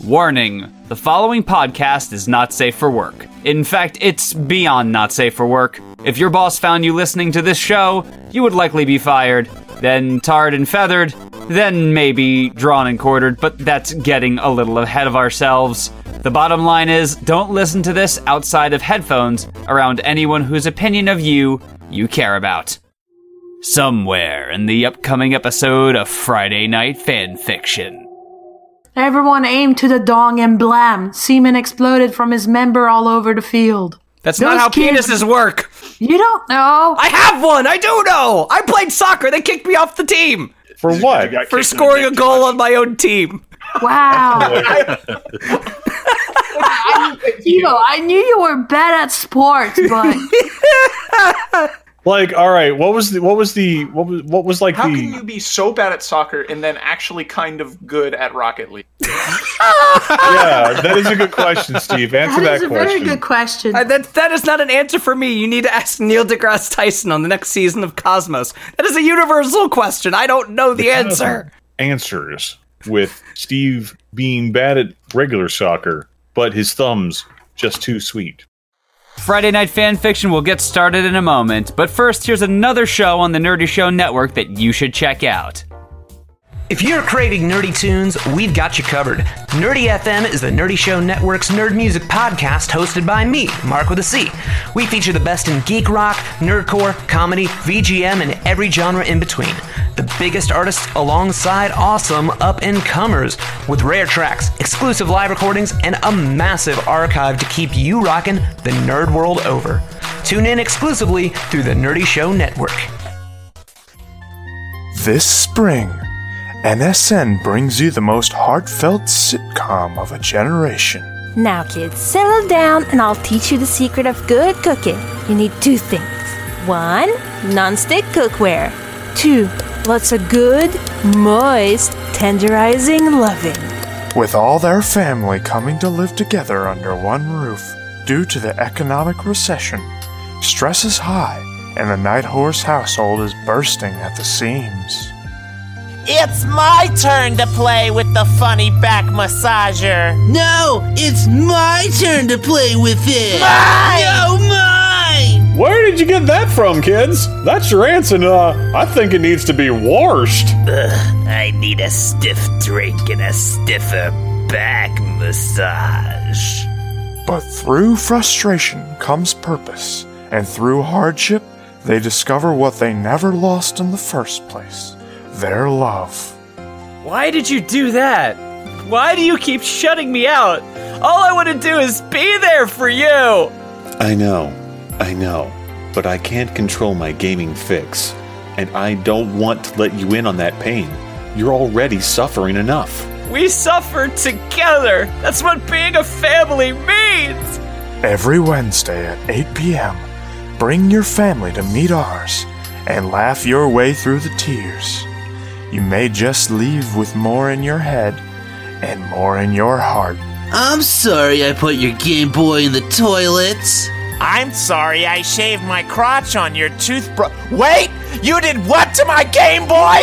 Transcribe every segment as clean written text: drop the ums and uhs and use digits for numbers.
Warning, the following podcast is not safe for work. In fact, it's beyond not safe for work. If your boss found you listening to this show, you would likely be fired, then tarred and feathered, then maybe drawn and quartered, but that's getting a little ahead of ourselves. The bottom line is, don't listen to this outside of headphones around anyone whose opinion of you care about. Somewhere in the upcoming episode of Friday Night Fanfiction. Everyone aimed to the dong and blam. Semen exploded from his member all over the field. That's not how penises work. You don't know. I have one. I do know. I played soccer. They kicked me off the team. For what? For scoring a goal on my own team. Wow. Timo, I knew you were bad at sports, but like, all right, what was like How the? can you be so bad at soccer and then actually kind of good at Rocket League? Yeah, that is a good question, Steve. Answer that question. That is a very good question. That is not an answer for me. You need to ask Neil deGrasse Tyson on the next season of Cosmos. That is a universal question. I don't know the answer. Answers with Steve being bad at regular soccer, but his thumbs just too sweet. Friday Night Fanfiction will get started in a moment, but first here's another show on the Nerdy Show Network that you should check out. If you're craving nerdy tunes, we've got you covered. Nerdy FM is the Nerdy Show Network's nerd music podcast hosted by me, Mark with a C. We feature the best in geek rock, nerdcore, comedy, VGM, and every genre in between. The biggest artists alongside awesome up-and-comers with rare tracks, exclusive live recordings, and a massive archive to keep you rocking the nerd world over. Tune in exclusively through the Nerdy Show Network. This spring, NSN brings you the most heartfelt sitcom of a generation. Now, kids, settle down and I'll teach you the secret of good cooking. You need two things. 1, non-stick cookware. 2, lots of good, moist, tenderizing loving. With all their family coming to live together under one roof due to the economic recession, stress is high and the Night Horse household is bursting at the seams. It's my turn to play with the funny back massager. No, it's my turn to play with it. Mine! No, mine! Where did you get that from, kids? That's your answer. I think it needs to be washed. I need a stiff drink and a stiffer back massage. But through frustration comes purpose, and through hardship, they discover what they never lost in the first place. Their love. Why did you do that? Why do you keep shutting me out? All I want to do is be there for you! I know, but I can't control my gaming fix, and I don't want to let you in on that pain. You're already suffering enough. We suffer together! That's what being a family means! Every Wednesday at 8 p.m., bring your family to meet ours and laugh your way through the tears. You may just leave with more in your head and more in your heart. I'm sorry I put your Game Boy in the toilet. I'm sorry I shaved my crotch on your toothbrush. Wait! You did what to my Game Boy?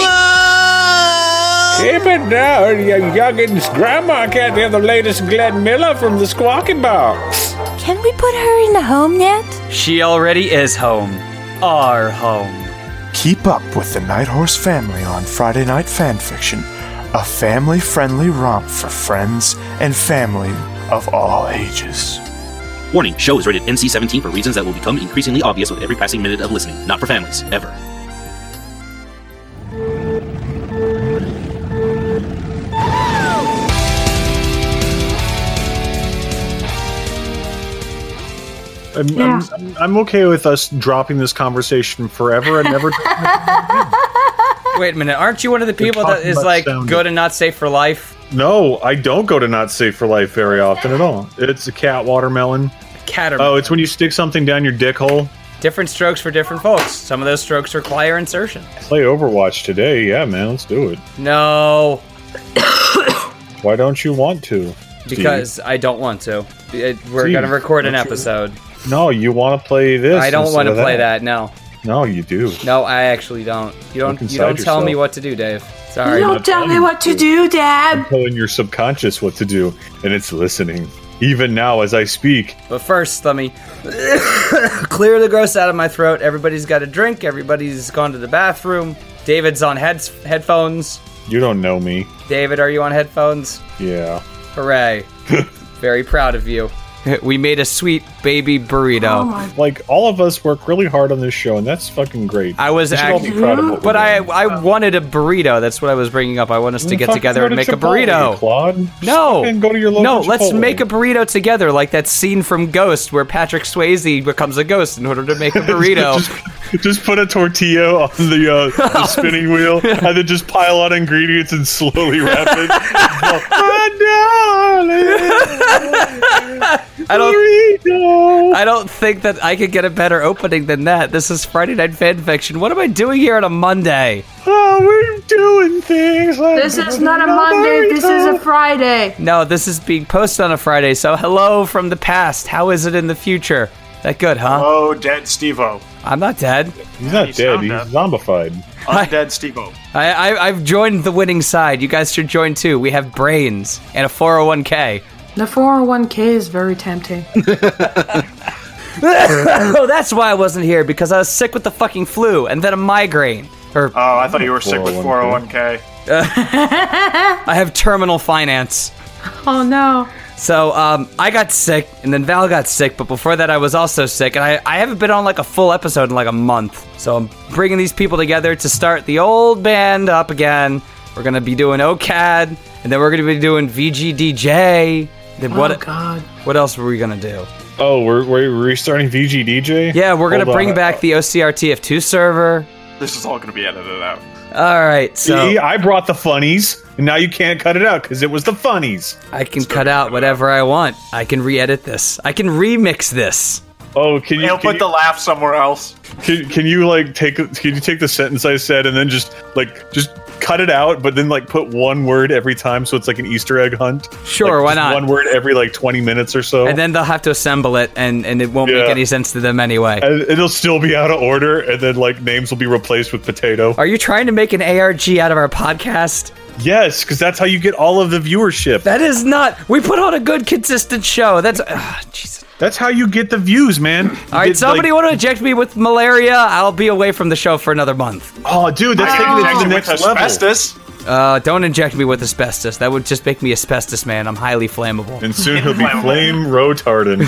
Keep it down, you youngins. Grandma can't hear the latest Glenn Miller from the Squawky Box. Can we put her in the home yet? She already is home. Our home. Keep up with the Night Horse family on Friday Night Fanfiction, a family-friendly romp for friends and family of all ages. Warning, show is rated NC-17 for reasons that will become increasingly obvious with every passing minute of listening. Not for families, ever. I'm okay with us dropping this conversation forever and never. Wait a minute, aren't you one of the people that is like good and not safe for life? No, I don't go to Not Safe for Life very often at all. It's a cat watermelon. Oh, it's when you stick something down your dick hole. Different strokes for different folks. Some of those strokes require insertion. Play Overwatch today. Yeah, man, let's do it. No. Why don't you want to? Because Steve? I don't want to. We're going to record an episode. No, you want to play this. I don't want to play that, no. No, you do. No, I actually don't. You don't tell me what to do, Dave. Sorry. Don't tell me what to do, Dad. I'm telling your subconscious what to do, and it's listening. Even now as I speak. But first, let me clear the gross out of my throat. Everybody's got a drink. Everybody's gone to the bathroom. David's on headphones. You don't know me. David, are you on headphones? Yeah. Hooray. Very proud of you. We made a sweet baby burrito. Like, all of us work really hard on this show, and that's fucking great. I was actually proud of what but I wanted a burrito. That's what I was bringing up. I want us to get together and make a burrito. Claude. No. Go to your local let's Chipotle. make a burrito together, like that scene from Ghost where Patrick Swayze becomes a ghost in order to make a burrito. just put a tortilla on the spinning wheel, and then just pile on ingredients and slowly wrap it. I don't think that I could get a better opening than that. This is Friday Night Fanfiction. What am I doing here on a Monday? Oh, we're doing things like This is not a Monday, this is a Friday. No, this is being posted on a Friday, so hello from the past. How is it in the future? That good, huh? Oh, dead Steve-O. I'm not dead. He's not dead, he's zombified. Undead Steve-O. I've joined the winning side. You guys should join too. We have brains and a 401k. The 401k is very tempting. Oh, that's why I wasn't here, because I was sick with the fucking flu and then a migraine. Oh, I thought you were sick with 401k. I have terminal finance. Oh no. So, I got sick, and then Val got sick, but before that I was also sick, and I haven't been on like a full episode in like a month. So I'm bringing these people together to start the old band up again. We're gonna be doing OCAD, and then we're gonna be doing VGDJ. Then God. What else were we gonna do? Oh, we're restarting VGDJ? Yeah, we're gonna bring back the OCRTF2 server. This is all gonna be edited out. All right, so See, I brought the funnies, and now you can't cut it out because it was the funnies. I can cut out whatever I want. I can re-edit this. I can remix this. Oh, can you? He'll put the laugh somewhere else. Can you like take the sentence I said and then just cut it out, but then like put one word every time, so it's like an Easter egg hunt? Sure, like, why not? One word every like 20 minutes or so, And then they'll have to assemble it, and it won't make any sense to them anyway. And it'll still be out of order, and then like names will be replaced with potato. Are you trying to make an ARG out of our podcast? Yes, because that's how you get all of the viewership. That is not. We put on a good, consistent show. That's Jesus. That's how you get the views, man. All right, somebody want to inject me with malaria? I'll be away from the show for another month. Oh, dude, that's taking it to the next level. Asbestos. Don't inject me with asbestos. That would just make me asbestos, man. I'm highly flammable. And soon he'll be flame retardant.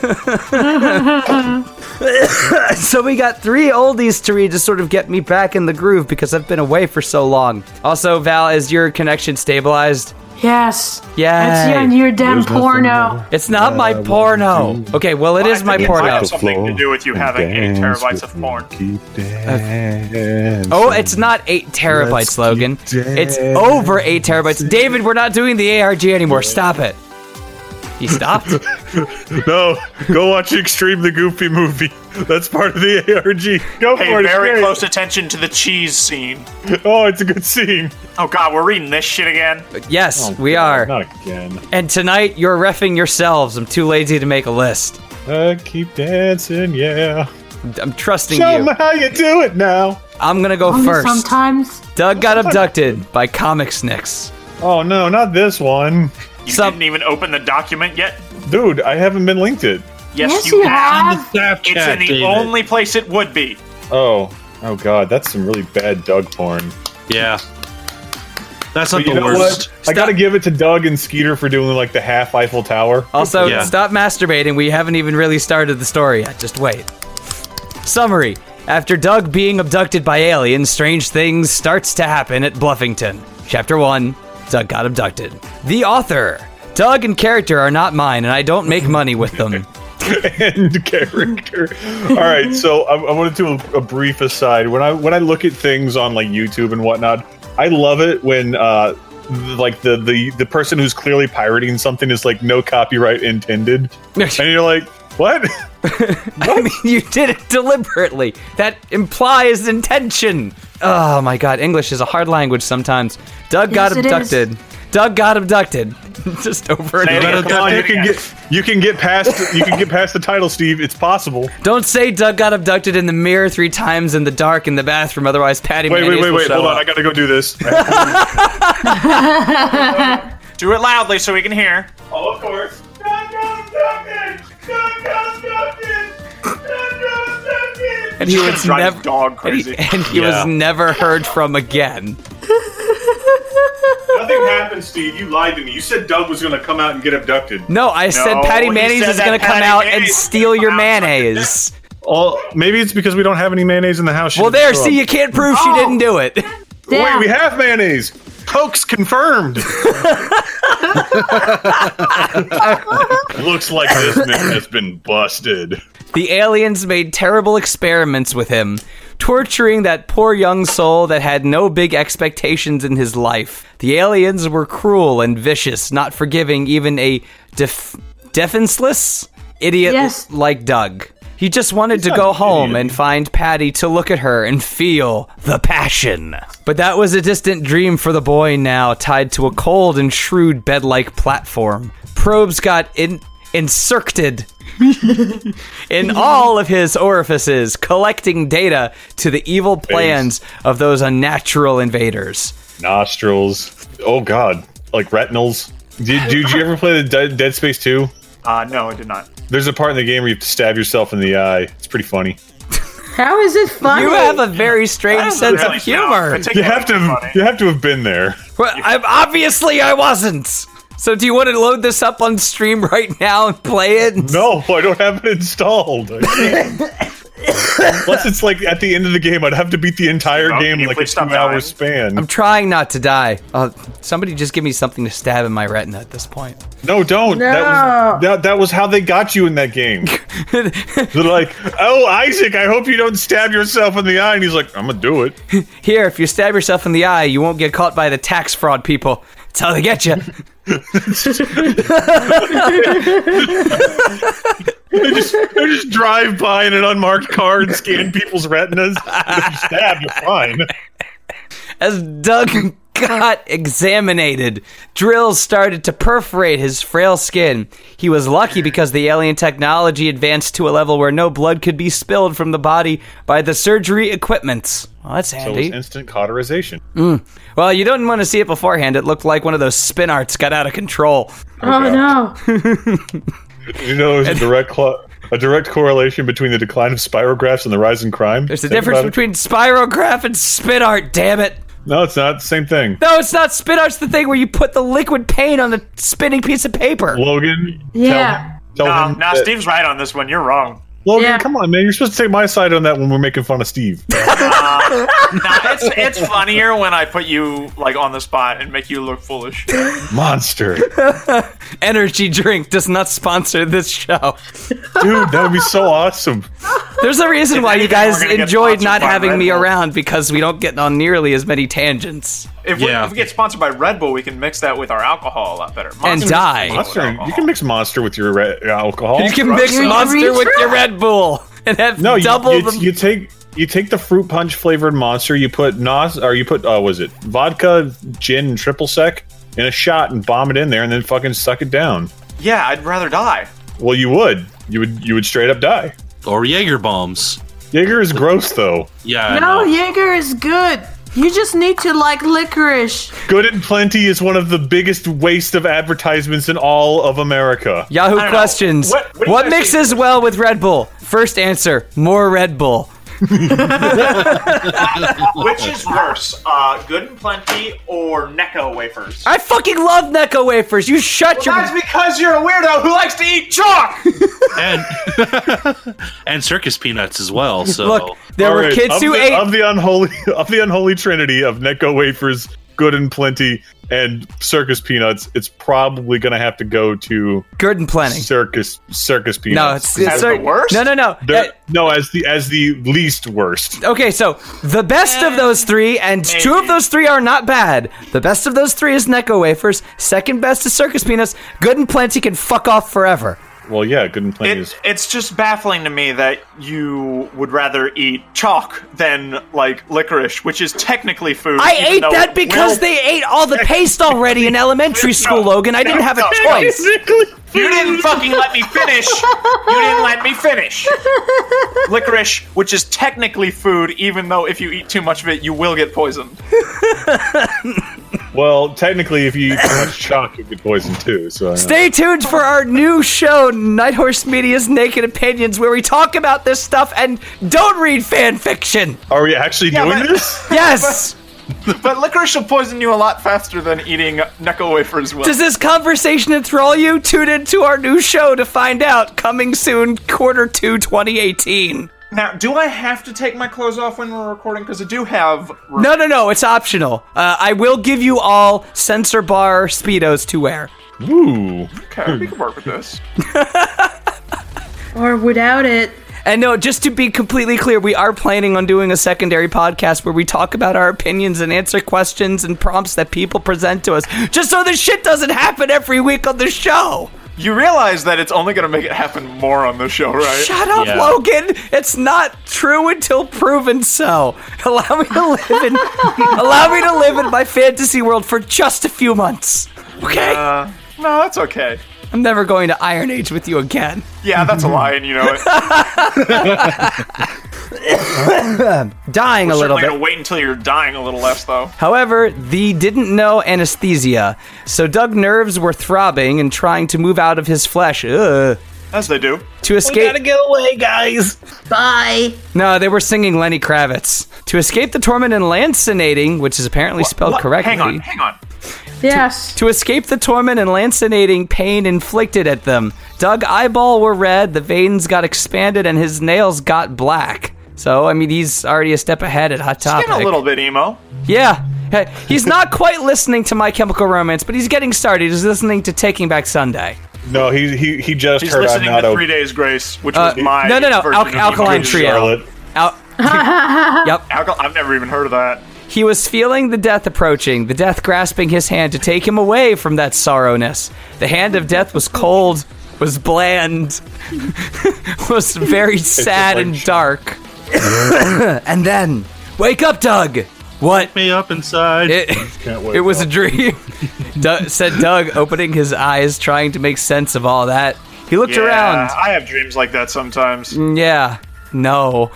So we got 3 oldies to read to sort of get me back in the groove because I've been away for so long. Also, Val, is your connection stabilized? Yes. Yeah. It's on your damn porno. It's not my porno. Okay, well, it is my It porno. might have something to do with you having 8 terabytes of porn. Oh, it's not 8 terabytes, Logan. It's over 8 terabytes. David, we're not doing the ARG anymore. Stop it. He stopped? No, go watch Extreme the Goofy movie. That's part of the ARG. Go Pay for it. very close attention to the cheese scene. Oh, it's a good scene. Oh god, we're reading this shit again? Yes, we are. Not again. And tonight, you're reffing yourselves. I'm too lazy to make a list. Keep dancing, yeah. I'm trusting Show you. me how you do it now. I'm gonna go Only first. sometimes. Doug got abducted by Comic Snicks. Oh no, not this one. You didn't even open the document yet? Dude, I haven't been linked it. Yes, you have. Snapchat, It's in the David. only place it would be. Oh god, that's some really bad Doug porn. Yeah. That's But not you the know worst. what? I gotta give it to Doug and Skeeter for doing like the half Eiffel Tower. Also, Yeah. stop masturbating. We haven't even really started the story yet. Just wait. Summary. After Doug being abducted by aliens, strange things starts to happen at Bluffington. Chapter 1. Doug got abducted. The author. Doug and character are not mine, and I don't make money with them. And character. All right, so I want to do a brief aside. When I look at things on like YouTube and whatnot, I love it when like the person who's clearly pirating something is like no copyright intended, and you're like, what? I mean, you did it deliberately. That implies intention. Oh my god, English is a hard language sometimes. Doug got Yes, it abducted. Doug got abducted. Just over and over. Come on, you can get past the title, Steve. It's possible. Don't say Doug got abducted in the mirror 3 times in the dark in the bathroom, otherwise Patty Wait, Mayonnaise will show hold on. up. I gotta go do this. Do it loudly so we can hear. Oh, of course. And he was never dog crazy. And he was never heard from again. Nothing happened, Steve. You lied to me. You said Doug was gonna come out and get abducted. No, I said Patty Mayonnaise is going to come out and steal your mayonnaise. Oh, maybe it's because we don't have any mayonnaise in the house. Well, there, see, you can't prove she didn't do it. Wait, we have mayonnaise. Coke's confirmed. Looks like this man has been busted. The aliens made terrible experiments with him, torturing that poor young soul that had no big expectations in his life. The aliens were cruel and vicious, not forgiving even a defenseless idiot like Doug. He just wanted to go home and find Patty to look at her and feel the passion. But that was a distant dream for the boy now, tied to a cold and shrewd bed-like platform. Probes got inserted in all of his orifices, collecting data to the evil plans of those unnatural invaders. Nostrils. Oh, God. Like retinals. Did you ever play the Dead Space 2? No, I did not. There's a part in the game where you have to stab yourself in the eye. It's pretty funny. How is it funny? You have a very strange sense of humor. You have to have been there. Well, obviously I wasn't. So do you want to load this up on stream right now and play it? No, I don't have it installed. Unless it's like at the end of the game, I'd have to beat the entire game in like a 2-hour span. I'm trying not to die. Somebody just give me something to stab in my retina at this point. No, don't. No. That was how they got you in that game. They're like, oh, Isaac, I hope you don't stab yourself in the eye. And he's like, I'm going to do it. Here, if you stab yourself in the eye, you won't get caught by the tax fraud people. That's how they get you. They just drive by in an unmarked car and scan people's retinas. If you stab, you're fine. As Doug got examinated, drills started to perforate his frail skin. He was lucky because the alien technology advanced to a level where no blood could be spilled from the body by the surgery equipments. Well, that's handy. So it's instant cauterization. Well, you don't want to see it beforehand. It looked like one of those spin arts got out of control. Oh, no. You know, there's a direct correlation between the decline of spirographs and the rise in crime. There's a difference between spirograph and spin art, damn it. No, it's not. Same thing. No, it's not. Spin art's the thing where you put the liquid paint on the spinning piece of paper. Logan, Yeah. tell him that- Steve's right on this one. You're wrong. Logan, come on, man. You're supposed to take my side on that when we're making fun of Steve. It's funnier when I put you like on the spot and make you look foolish. Monster. Energy drink does not sponsor this show. Dude, that would be so awesome. There's a reason why you anything, guys we're gonna get enjoyed sponsored not by having Red me Bull. around, because we don't get on nearly as many tangents. If we get sponsored by Red Bull, we can mix that with our alcohol a lot better. And die. Monster, you can mix Monster with your alcohol. You can mix Monster with your Red Bull and have double you take the fruit punch flavored Monster. You put vodka, gin, and triple sec in a shot and bomb it in there, and then fucking suck it down. Yeah, I'd rather die. Well, you would straight up die. Or Jaeger bombs. Jaeger is gross though. Yeah. No, Jaeger is good. You just need to like licorice. Good and Plenty is one of the biggest waste of advertisements in all of America. Yahoo questions. What mixes well with Red Bull? First answer, more Red Bull. Which is worse, Good and Plenty or Necco wafers? I fucking love Necco wafers. You shut your... That's because you're a weirdo who likes to eat chalk! And circus peanuts as well. So Look, there were kids who ate... of the unholy trinity of Necco wafers, Good and Plenty, and circus peanuts. It's probably going to have to go to Good and Plenty. Circus peanuts. No, it's the worst. No. No, as the least worst. Okay, so the best of those three, and two of those three are not bad. The best of those three is Necco wafers. Second best is circus peanuts. Good and Plenty can fuck off forever. Well, yeah, good and plenty is. It's just baffling to me that you would rather eat chalk than, like, licorice, which is technically food. I ate that because they ate all the paste already in elementary school, Logan. I didn't have a choice. You didn't fucking let me finish. Licorice, which is technically food, even though if you eat too much of it, you will get poisoned. Well, technically, if you eat too much chalk, you get poisoned too. So Stay tuned for our new show, Night Horse Media's Naked Opinions, where we talk about this stuff and don't read fan fiction. Are we actually doing this? Yes. But licorice will poison you a lot faster than eating Necco wafers will. Does this conversation enthrall you? Tune into our new show to find out. Coming soon, Q2 2018. Now, do I have to take my clothes off when we're recording? Because I do have... No, it's optional. I will give you all censor bar Speedos to wear. Ooh. Okay, we can work with this. Or without it. And no, just to be completely clear, we are planning on doing a secondary podcast where we talk about our opinions and answer questions and prompts that people present to us, just so this shit doesn't happen every week on the show. You realize that it's only going to make it happen more on the show, right? Shut up, Logan. It's not true until proven so. Allow me to live in my fantasy world for just a few months. Okay? No, that's okay. I'm never going to Iron Age with you again. Yeah, that's a lie, and you know it. Dying a little bit. We're gonna wait until you're dying a little less, though. However, the didn't know anesthesia, so Doug's nerves were throbbing and trying to move out of his flesh. Ugh. As they do. To escape. We gotta get away, guys. Bye. No, they were singing Lenny Kravitz. To escape the torment and lancinating, which is apparently spelled correctly. Hang on. Yes. To escape the torment and lancinating pain inflicted at them, Doug's eyeball were red, the veins got expanded, and his nails got black. So, I mean, he's already a step ahead at Hot Topic. He's getting a little bit emo. Yeah. He's not quite listening to My Chemical Romance, but he's getting started. He's listening to Taking Back Sunday. No, he just He's heard listening I'm not to okay. 3 Days Grace, which was my No. version of Alkaline Trio. Yep. I've never even heard of that. He was feeling the death approaching, the death grasping his hand to take him away from that sorrowness. The hand of death was cold, was bland, was very sad and dark. And then, wake up, Doug! What? Me up inside. It was a dream, said Doug, opening his eyes, trying to make sense of all that. He looked around. I have dreams like that sometimes. Yeah. No.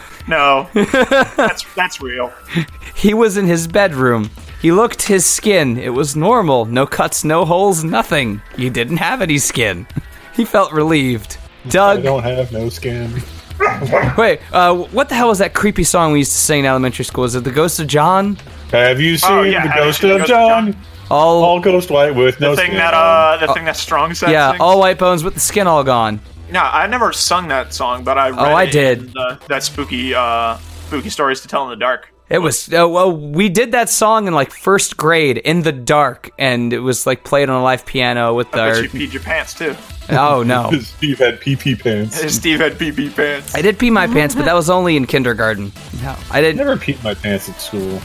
That's real. He was in his bedroom. He looked his skin. It was normal. No cuts, no holes, nothing. You didn't have any skin. He felt relieved. Doug... I don't have no skin. Wait, what the hell was that creepy song we used to sing in elementary school? Is it The Ghost of John? Have you seen The Ghost of John? All ghost white with no skin. The thing that Strong said. Yeah, sings? all white bones with the skin all gone. No, I never sung that song, but I read I did. That spooky stories to tell in the dark. It was, we did that song in like first grade in the dark, and it was like played on a live piano with I our... bet you peed your pants too. Oh, no. Steve had pee-pee pants. Steve had pee-pee pants. I did pee my pants, but that was only in kindergarten. No, I didn't. Never peed my pants at school.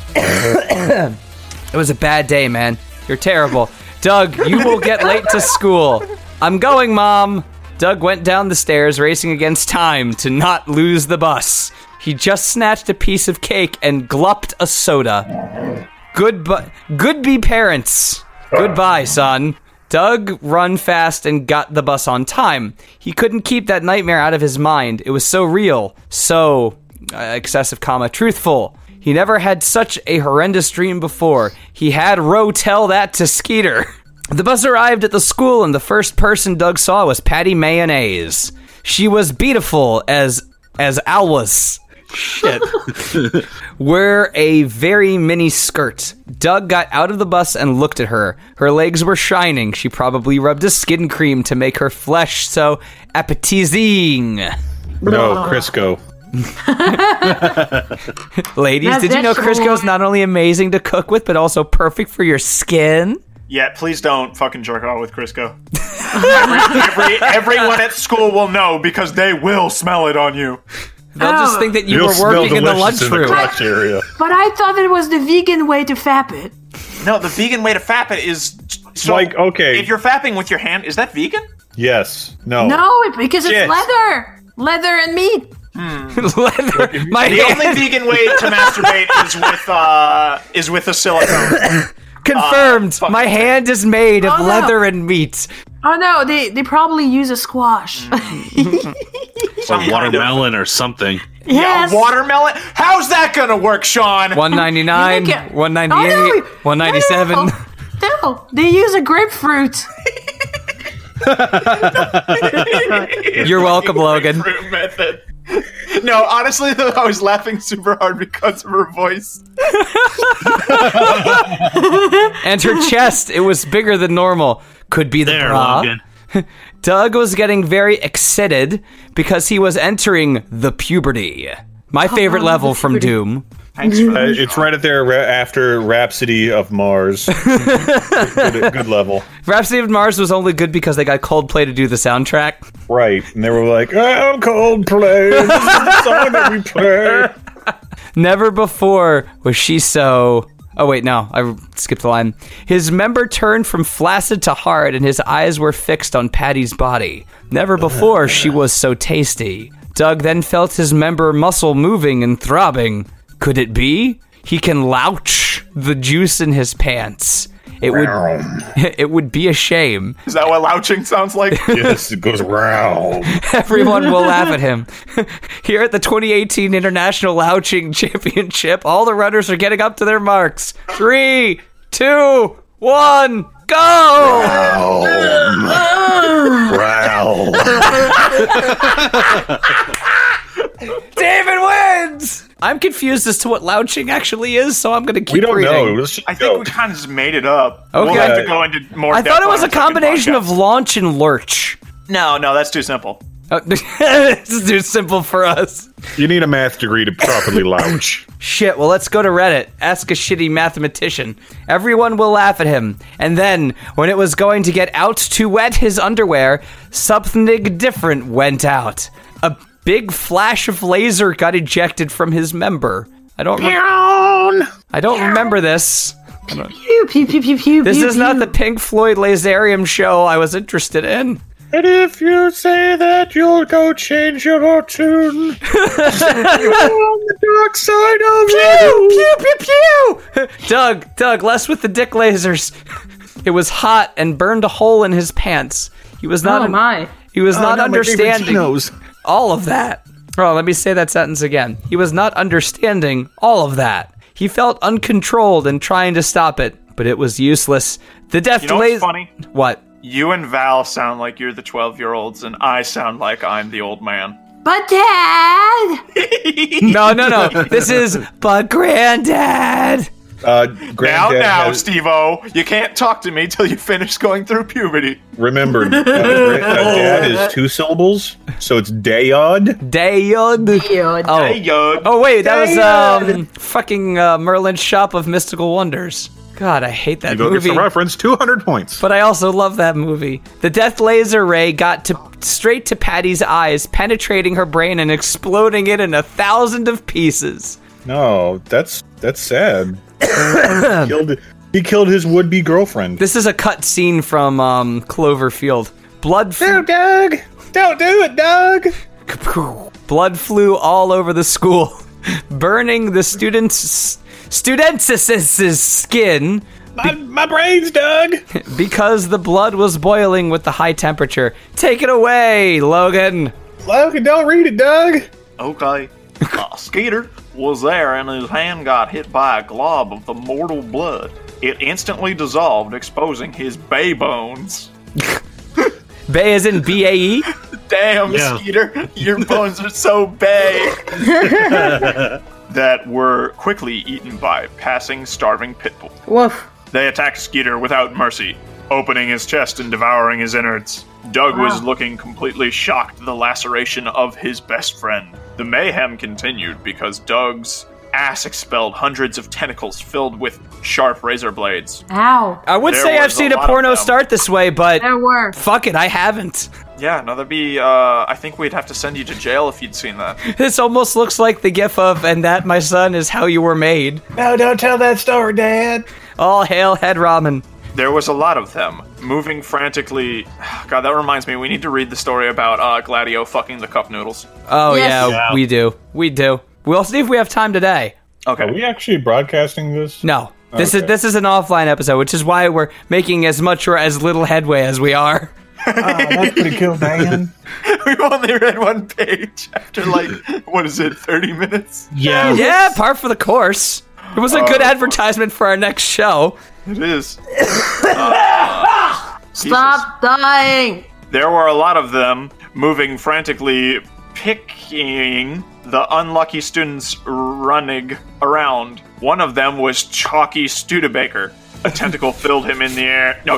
It was a bad day, man. You're terrible. Doug, you will get late to school. I'm going, Mom. Doug went down the stairs, racing against time to not lose the bus. He just snatched a piece of cake and glupped a soda. Good be parents. Goodbye, son. Doug run fast and got the bus on time. He couldn't keep that nightmare out of his mind. It was so real, so excessive, truthful. He never had such a horrendous dream before. He had Ro tell that to Skeeter. The bus arrived at the school, and the first person Doug saw was Patty Mayonnaise. She was beautiful as Alwas. Shit. Wear a very mini skirt. Doug got out of the bus and looked at her. Her legs were shining. She probably rubbed a skin cream to make her flesh so appetizing. No, Crisco. Ladies, did you know Crisco's not only amazing to cook with, but also perfect for your skin? Yeah, please don't fucking jerk off with Crisco. Everyone at school will know because they will smell it on you. They'll just think that you were working in the lunchroom. But I thought it was the vegan way to fap it. No, the vegan way to fap it is... So like, okay. If you're fapping with your hand, is that vegan? Yes. No. No, because Shit. it's leather. Leather and meat. Leather. The only vegan way to masturbate is with a silicone. Confirmed. My hand is made of Oh, no. leather and meat. Oh no, they probably use a squash. Or watermelon or something. Yes. Yeah, watermelon. How's that gonna work, Sean? $1.99, You make it- $1.98, $1.97. No, they use a grapefruit. You're welcome, Logan. Fruit method. No, honestly, though, I was laughing super hard because of her voice. And her chest, it was bigger than normal. Could be the There, bra. Logan. Doug was getting very excited because he was entering the puberty. My favorite level from Doom. Thanks for that. It's right up there after Rhapsody of Mars. good level. Rhapsody of Mars was only good because they got Coldplay to do the soundtrack. Right. And they were like, oh, Coldplay. This is the song that we play. Never before was she so... Oh, wait, no. I skipped the line. His member turned from flaccid to hard, and his eyes were fixed on Patty's body. Never before she was so tasty. Doug then felt his member muscle moving and throbbing. Could it be? He can louch the juice in his pants. It would be a shame. Is that what louching sounds like? Yes, it goes round. Everyone will laugh at him. Here at the 2018 International Louching Championship, all the runners are getting up to their marks. 3, 2, 1, go! Round. David wins! I'm confused as to what louching actually is, so I'm going to keep We don't reading. know. Let's just I think we kind of just made it up. Okay. We'll have to go into more I depth thought it was on a combination second of launch and lurch. podcast. No, that's too simple. Oh, this is too simple for us. You need a math degree to properly louch. Shit, well, let's go to Reddit. Ask a shitty mathematician. Everyone will laugh at him. And then, when it was going to get out to wet his underwear, something different went out. A big flash of laser got ejected from his member. I don't remember this. Pew, pew, pew, pew, pew, This pew, is not pew. the Pink Floyd Laserium show I was interested in. And if you say that, you'll go change your tune. On the dark side of Pew, pew, pew, pew! Doug, less with the dick lasers. It was hot and burned a hole in his pants. He was not. Oh, my. He was not no, my favorite understanding Chinos. all of that. Oh, let me say that sentence again. He was not understanding all of that. He felt uncontrolled and trying to stop it, but it was useless. The death You know what's funny? What? You and Val sound like you're the 12-year-olds, and I sound like I'm the old man. But Dad! No. This is but Granddad. Granddad Now, has- Steve-O, you can't talk to me till you finish going through puberty. Remember, dad is 2 syllables, so it's Dayod. Dayod. Oh wait, that was fucking Merlin's Shop of Mystical Wonders. God, I hate that You go get movie. the reference, 200 points. But I also love that movie. The death laser ray got straight to Patty's eyes, penetrating her brain and exploding it in 1,000 of pieces. No, that's sad. He killed his would-be girlfriend. This is a cut scene from Cloverfield. Blood Doug! Don't do it, Doug! Blood flew all over the school, burning the students' skin. My brains, Doug! Because the blood was boiling with the high temperature. Take it away, Logan. Logan, don't read it, Doug! Okay. Skeeter was there and his hand got hit by a glob of the mortal blood. It instantly dissolved, exposing his bay bones. Bay as in B-A-E? Damn, Yeah. Skeeter, your bones are so bay. That were quickly eaten by passing, starving pitbull. Woof. They attacked Skeeter without mercy, opening his chest and devouring his innards. Doug was looking completely shocked at the laceration of his best friend. The mayhem continued because Doug's ass expelled hundreds of tentacles filled with sharp razor blades. Ow. I would There say I've was seen a a lot of porno them. start this way, but There were. fuck it, I haven't. Yeah, no, that'd be, I think we'd have to send you to jail if you'd seen that. This almost looks like the gif of "And that, my son, is how you were made." No, don't tell that story, Dad. All hail head ramen. There was a lot of them, moving frantically. God, that reminds me, we need to read the story about Gladio fucking the cup noodles. Oh, yeah, we do. We'll see if we have time today. Okay. Are we actually broadcasting this? No. This is an offline episode, which is why we're making as much or as little headway as we are. That's pretty cool, Dan. We've only read one page after, 30 minutes? Yeah, par for the course. It was a good advertisement for our next show. It is. Stop dying! There were a lot of them, moving frantically, picking the unlucky students running around. One of them was Chalky Studebaker. A tentacle lifted him in the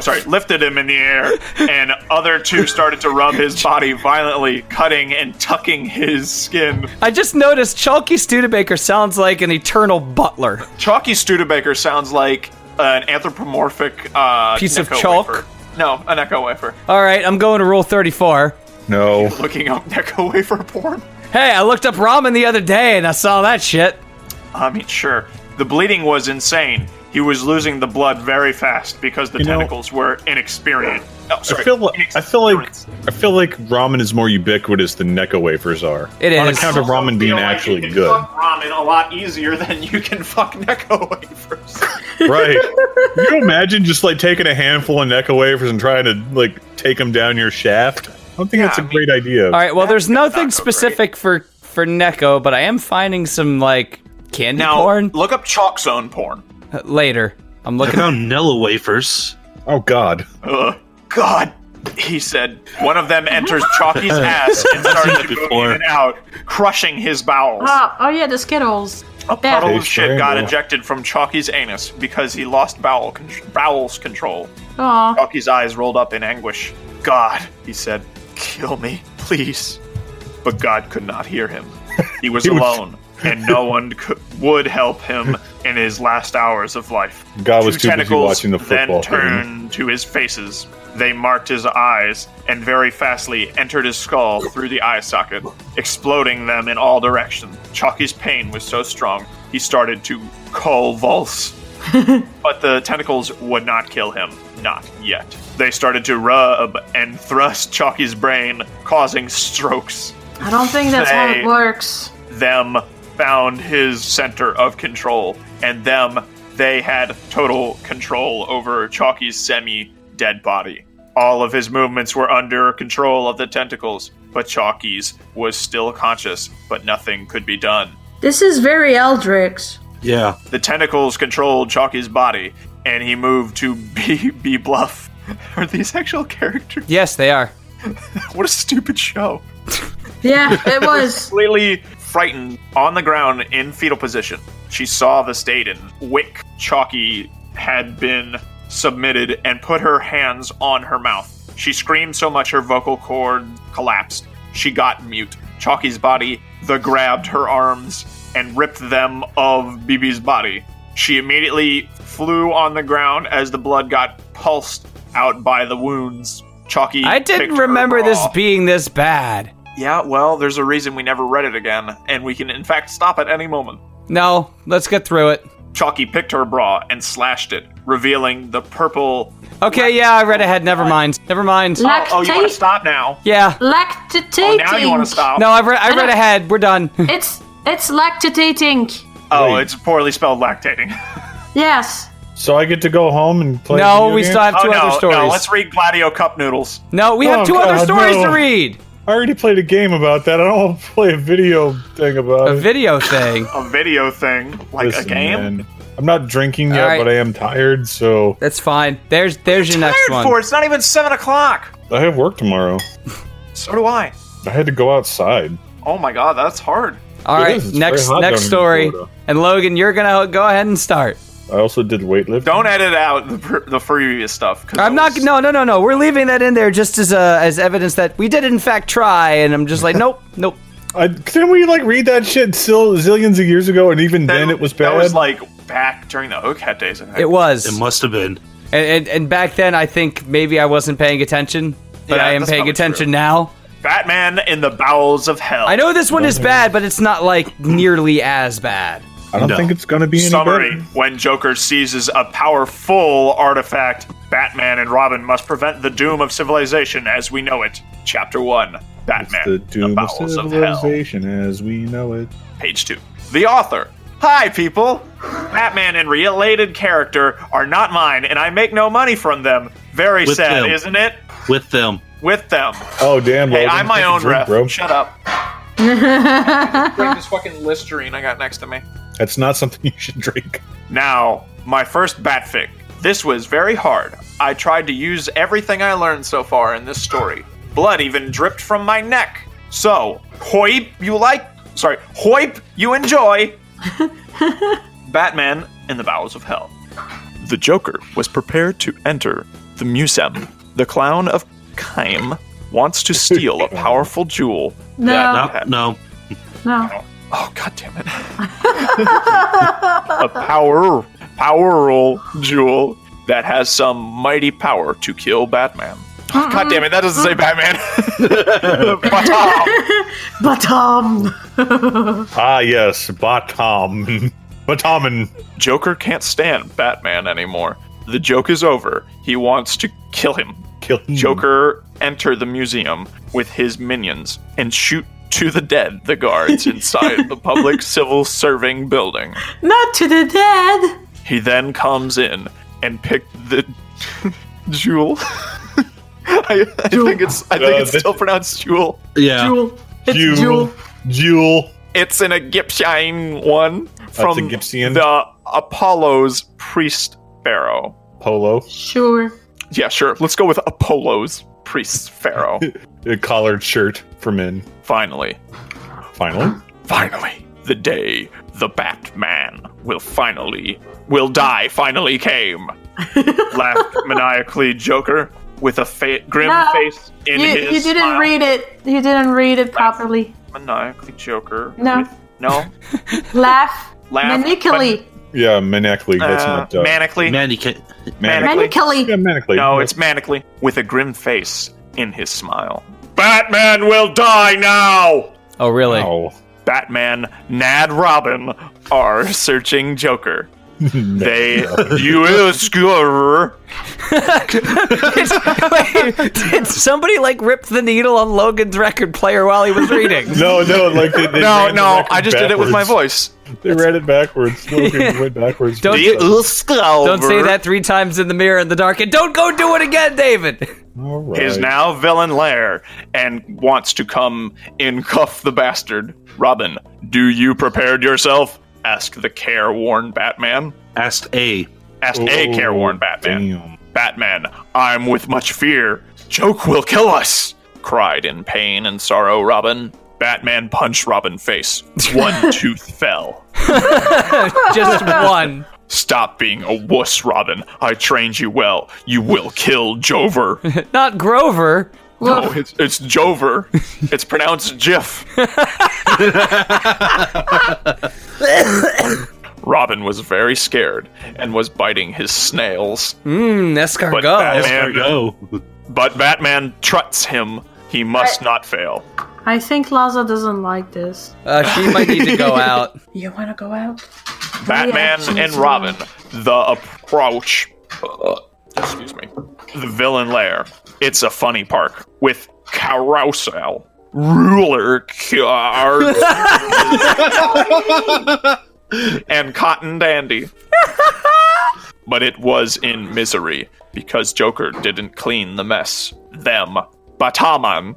air, and other two started to rub his body violently, cutting and tucking his skin. I just noticed Chalky Studebaker sounds like an eternal butler. Chalky Studebaker sounds like an anthropomorphic piece of Necco chalk? wafer. No, a Necco wafer. All right, I'm going to Rule 34. No. You're looking up Necco wafer porn? Hey, I looked up ramen the other day and I saw that shit. I mean, sure. The bleeding was insane. He was losing the blood very fast because the tentacles were inexperienced. Oh, sorry. I feel like ramen is more ubiquitous than Necco wafers are. It is. On account of ramen being actually you can good. Fuck ramen a lot easier than you can fuck Necco wafers. Right. Can you imagine just taking a handful of Necco wafers and trying to take them down your shaft? I don't think that's a great idea. All right, well, there's nothing specific for Necco, but I am finding some candy porn. Look up Chalk Zone porn. Later. I'm looking. I found Nella wafers. Oh, God. God, he said. One of them enters Chalky's ass and started to move in and out, crushing his bowels. Oh yeah, the Skittles. A puddle of shit got ejected from Chalky's anus because he lost bowels control. Aw. Chalky's eyes rolled up in anguish. God, he said, kill me, please. But God could not hear him. He was alone. And no one would help him in his last hours of life. God was too busy watching the Then football turned to his faces. They marked his eyes and very fastly entered his skull through the eye socket, exploding them in all directions. Chalky's pain was so strong, he started to convulse. But the tentacles would not kill him. Not yet. They started to rub and thrust Chalky's brain, causing strokes. I don't think that's how it works. Them found his center of control, and they had total control over Chalky's semi-dead body. All of his movements were under control of the tentacles, but Chalky's was still conscious, but nothing could be done. This is very Eldrix. Yeah. The tentacles controlled Chalky's body, and he moved to be Bluff. Are these actual characters? Yes, they are. What a stupid show. Yeah, it was. Completely frightened, on the ground in fetal position. She saw the state in which Chalky had been submitted and put her hands on her mouth. She screamed so much her vocal cord collapsed. She got mute. Chalky's body grabbed her arms and ripped them of BB's body. She immediately flew on the ground as the blood got pulsed out by the wounds. Chalky I didn't remember this being this bad. Yeah, well, there's a reason we never read it again, and we can in fact stop at any moment. No, let's get through it. Chalky picked her bra and slashed it, revealing the purple... Okay, yeah, I read ahead. Never mind. Oh, you want to stop now? Yeah. Lactating. Oh, now you want to stop? No, I read ahead. We're done. It's lactating. Oh, it's poorly spelled lactating. Yes. So I get to go home and play. No, we still have two other stories. No, let's read Gladio Cup Noodles. No, we have two other stories to read. I already played a game about that. I don't want to play a video thing about it. A video thing? A video thing? Like a game? Man, I'm not drinking yet, right. but I am tired, so... That's fine. There's your next one. It's not even 7 o'clock. I have work tomorrow. So do I. I had to go outside. Oh my god, that's hard. All right, next story. And Logan, you're going to go ahead and start. I also did weightlifting. Don't edit out the previous stuff. I'm not. No. We're leaving that in there just as evidence that we did in fact try. And I'm just like, nope. Didn't we read that shit zillions of years ago? And even then, it was bad. That was back during the Oakhead days. I think. It was. It must have been. And back then, I think maybe I wasn't paying attention, but I am paying attention now. Batman in the Bowels of Hell. I know this one is bad, but it's not nearly as bad. I don't think it's going to be any Summary: better. when Joker seizes a powerful artifact, Batman and Robin must prevent the doom of civilization as we know it. Chapter 1. Batman, The doom of Bowels of Hell. civilization as we know it. Page 2. The author. Hi, people! Batman and related character are not mine, and I make no money from them. Very With sad, them. isn't it? With them. With them. Oh, damn. Hey, Logan, I'm my take a own drink, ref. bro. Shut up. Drink this fucking Listerine I got next to me. That's not something you should drink. Now, my first Batfic. This was very hard. I tried to use everything I learned so far in this story. Blood even dripped from my neck. So, hoip, you enjoy. Batman in the Bowels of Hell. The Joker was prepared to enter the museum. The clown of Kaim wants to steal a powerful jewel. No. No. No. Oh, god damn it. A powerful jewel that has some mighty power to kill Batman. Oh, god damn it, that doesn't say Batman. Batam. Ah, yes. Bataman. Joker can't stand Batman anymore. The joke is over. He wants to kill him. Joker enter the museum with his minions and shoot to the dead the guards inside the public civil serving building. Not to the dead. He then comes in and picked the jewel. I think it's still pronounced jewel. Yeah. Jewel. It's Jewel. It's an Egyptian one from Egyptian? the Apollo's priest pharaoh. Polo. Sure. Yeah, sure. Let's go with Apollo's priest pharaoh. A collared shirt for men. Finally, the day the Batman will die finally came. Laughed maniacally Joker with a grim face in his You didn't smile. read it. You didn't read it properly. Maniacally Joker. No. No. Laugh. Laugh. Manically. Yeah, manically. That's not manically. Manically. Yeah, manically. No, it's manically. With a grim face in his smile. Batman will die now! Oh, really? Oh. Batman, Nad Robin are searching Joker. You will score. Did somebody rip the needle on Logan's record player while he was reading? No, like they ran the record I just did it with my backwards. voice. They read it backwards. Logan went backwards. Don't say that 3 times in the mirror in the dark, and don't go do it again, David. All right. His now villain lair and wants to come in cuff the bastard. Robin, do you prepared yourself? Asked the careworn Batman. Asked a careworn Batman. Damn. Batman, I'm with much fear. Joke will kill us, cried in pain and sorrow Robin. Batman punched Robin face. One tooth fell. Just one. Stop being a wuss, Robin. I trained you well. You will kill Jover. Not Grover. No, it's Jover. It's pronounced Jif. Robin was very scared and was biting his snails. Escargot. But Batman trusts him. He must not fail. I think Laza doesn't like this. She might need to go out. You want to go out? Batman and Robin, the approach. Excuse me. The villain lair. It's a funny park with carousel, ruler cards, and cotton dandy. But it was in misery because Joker didn't clean the mess. Batman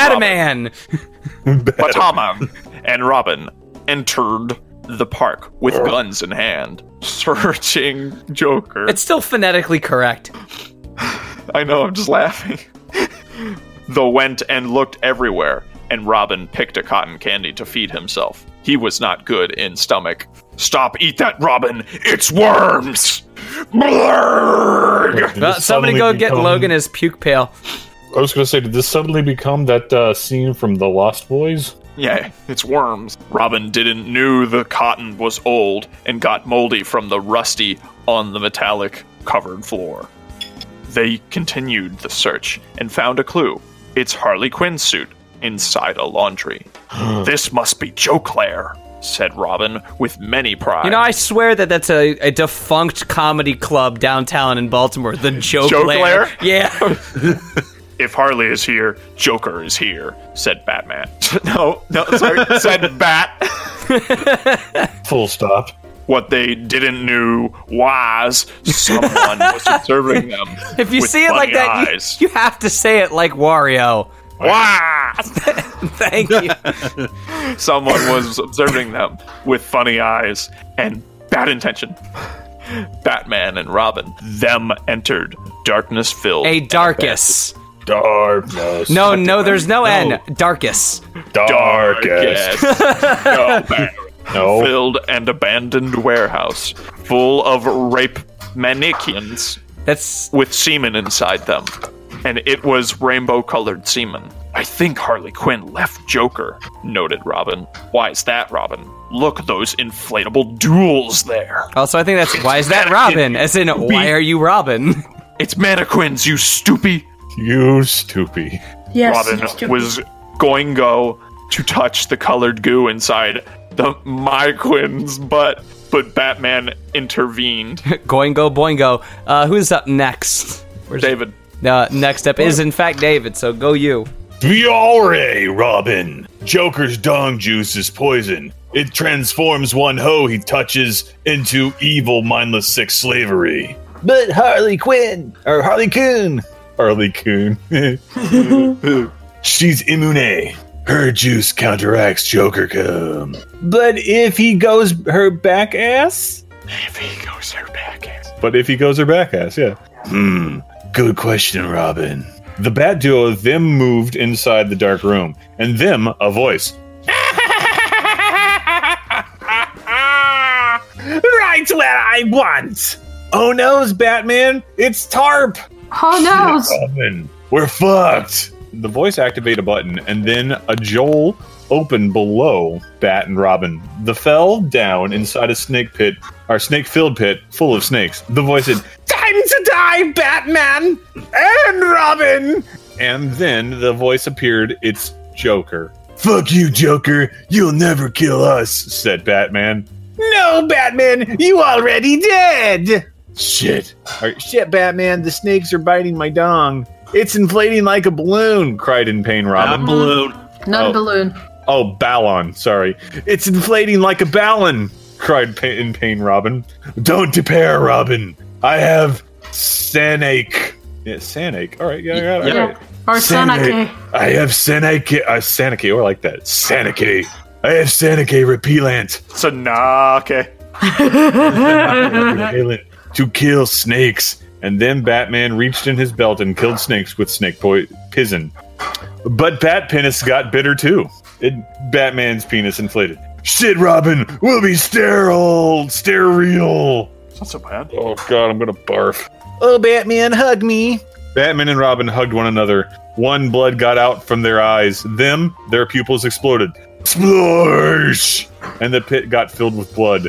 and Robin entered the park with guns in hand, searching Joker. It's still phonetically correct. I know, I'm just laughing. They went and looked everywhere, and Robin picked a cotton candy to feed himself. He was not good in stomach. Stop, eat that, Robin! It's worms! Somebody go get Logan his puke pail. I was going to say, did this suddenly become that scene from The Lost Boys? Yeah, it's worms. Robin didn't knew the cotton was old and got moldy from the rusty on the metallic covered floor. They continued the search and found a clue. It's Harley Quinn's suit inside a laundry. This must be Joke Lair. said Robin with many pride. You know, I swear that's a defunct comedy club downtown in Baltimore. The Joke Lair. Yeah. If Harley is here, Joker is here, said Batman. no, sorry, said Bat. Full stop. What they didn't knew was someone was observing them. If you with see it like funny that, eyes. you have to say it like Wario. Wah! Thank you. Someone was observing them with funny eyes and bad intention. Batman and Robin, them entered darkness-filled. A Darkus. Darkness. No, there's no N. Darkus. Darkest. No. Filled and abandoned warehouse full of rape mannequins. That's with semen inside them. And it was rainbow-colored semen. I think Harley Quinn left Joker, noted Robin. Why is that, Robin? Look, those inflatable duels there. Also, I think that's, why is that Robin? As in, why are you Robin? It's mannequins, you stoopy. You stoopy. Yes, Robin was going to touch the colored goo inside the Myquin's butt, but Batman intervened. Goingo boingo. Who's up next? Where's David? Next up is, in fact, David, so go you. Fiore, Robin. Joker's dong juice is poison. It transforms one hoe he touches into evil, mindless, sick slavery. But Harley Quinn, or Harley Coon. Harley Coon. She's immune. Her juice counteracts Joker cum. But if he goes her back ass? If he goes her back ass. But if he goes her back ass, yeah. Good question, Robin. The Bat Duo them moved inside the dark room, and them a voice. Right where I want. Oh noes, Batman, it's Tarp. Oh noes. Robin, we're fucked. The voice activate a button, and then a Joel opened below Bat and Robin. The fell down inside a snake pit, or snake-filled pit full of snakes. The voice said, "Time to die, Batman and Robin." And then the voice appeared. It's Joker. Fuck you, Joker. You'll never kill us, said Batman. No, Batman, you already did. Shit. Shit, Batman, the snakes are biting my dong. It's inflating like a balloon, cried in pain Robin. Not balloon. Not a balloon. Oh, ballon, sorry. It's inflating like a ballon, cried in pain Robin. Don't despair, Robin. I have Sanache. Yeah, Sanache. All right, yeah, I got it. Yeah. Or Sanache. I have Sanache. Sanache, or like that. Sanache. I have Sanache repellent. Sanake. To kill snakes. And then Batman reached in his belt and killed snakes with snake poison. But Bat Penis got bitter too. Batman's penis inflated. Shit, Robin, we'll be sterile. It's not so bad. Oh god, I'm gonna barf. Oh, Batman, hug me. Batman and Robin hugged one another. One blood got out from their eyes. Their pupils exploded. Sploosh! And the pit got filled with blood.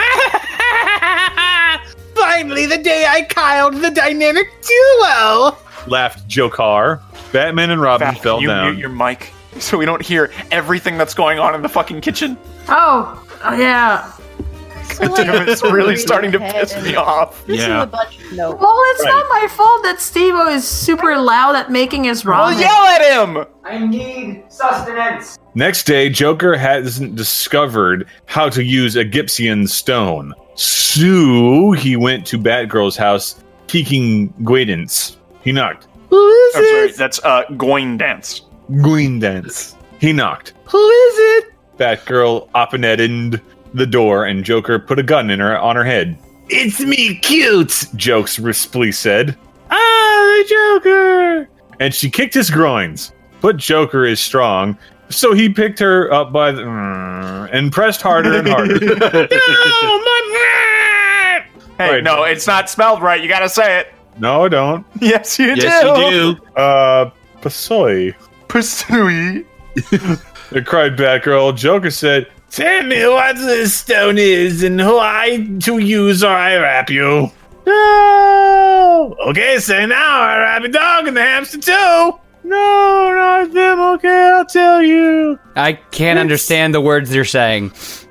Finally, the day I killed the dynamic duo! Laughed Joker. Batman and Robin fell down. Mute your mic so we don't hear everything that's going on in the fucking kitchen. Oh yeah. So, Damn, it's really starting to piss me off. This is a bunch of notes. Well, it's not my fault that Steve-O is super loud at making his ramen. Well, yell at him! I need sustenance. Next day, Joker hasn't discovered how to use a Gypsian stone. So he went to Batgirl's house, kicking Guidance. He knocked. Who is I'm sorry, it? that's Goin Dance. Guidance. He knocked. Who is it? Batgirl opened the door, and Joker put a gun on her head. It's me, cute! Jokes risply said. Ah, Joker! And she kicked his groins. But Joker is strong, so he picked her up by the... and pressed harder and harder. No, my Hey, Right. no, it's not spelled right. You gotta say it. No, I don't. Yes, you do. Yes, you do. Pasoi. Pasui. Cried Batgirl. Joker said, Tell me what this stone is and who I to use or I wrap you. No! Okay, so now I wrap a dog and the hamster too. No, not them. Okay, I'll tell you. I can't understand the words you're saying.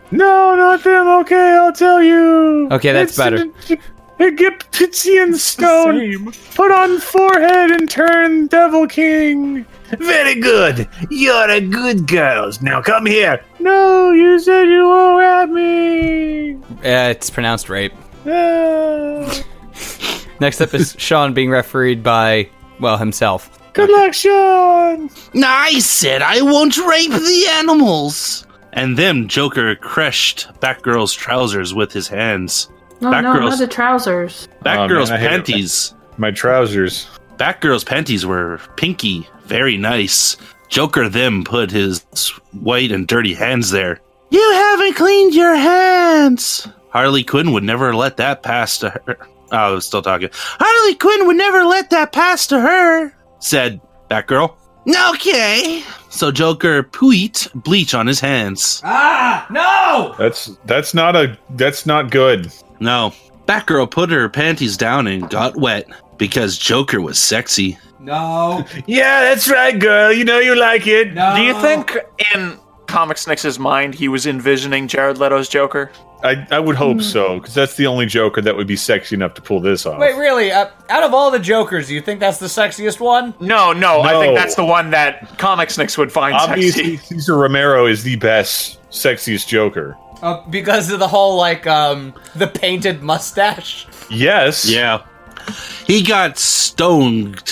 No, not them. Okay, I'll tell you. Okay, that's better. Egyptian stone. Put on forehead and turn Devil King. Very good. You're a good girls. Now come here. No, you said you won't have me. It's pronounced rape. Ah. Next up is Sean being refereed by, well, himself. Good luck, Sean. I said I won't rape the animals. And then Joker crushed Batgirl's trousers with his hands. No, not the trousers. Batgirl's panties. My trousers. Batgirl's panties were pinky, very nice. Joker then put his white and dirty hands there. You haven't cleaned your hands. Harley Quinn would never let that pass to her. Oh, I was still talking. Harley Quinn would never let that pass to her, said Batgirl. Okay. So Joker pooed bleach on his hands. Ah, no! That's not good. No. Batgirl put her panties down and got wet because Joker was sexy. No. Yeah, that's right, girl. You know you like it. No. Do you think in Comic Snicks's mind he was envisioning Jared Leto's Joker? I would hope so, because that's the only Joker that would be sexy enough to pull this off. Wait, really? Out of all the Jokers, do you think that's the sexiest one? No, I think that's the one that Comic Snicks would find Obviously, sexy. Cesar Romero is the best, sexiest Joker. Because of the whole, the painted mustache? Yes. Yeah. He got stoned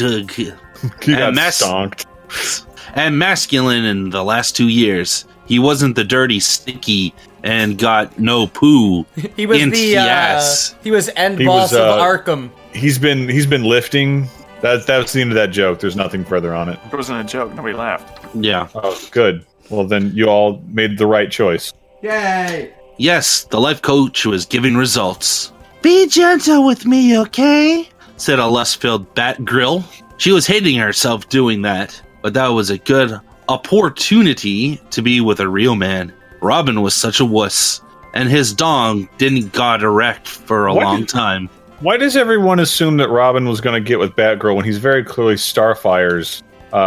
stonked. And masculine in the last 2 years. He wasn't the dirty, sticky, and got no poo. He was ass. He was end boss of Arkham. He's been lifting. That's the end of that joke. There's nothing further on it. It wasn't a joke. Nobody laughed. Yeah. Oh, good. Well, then you all made the right choice. Yay! Yes, the life coach was giving results. Be gentle with me, okay? Said a lust-filled Batgirl. She was hating herself doing that, but that was a good opportunity to be with a real man. Robin was such a wuss, and his dong didn't got erect for a long time. Why does everyone assume that Robin was going to get with Batgirl when he's very clearly Starfire's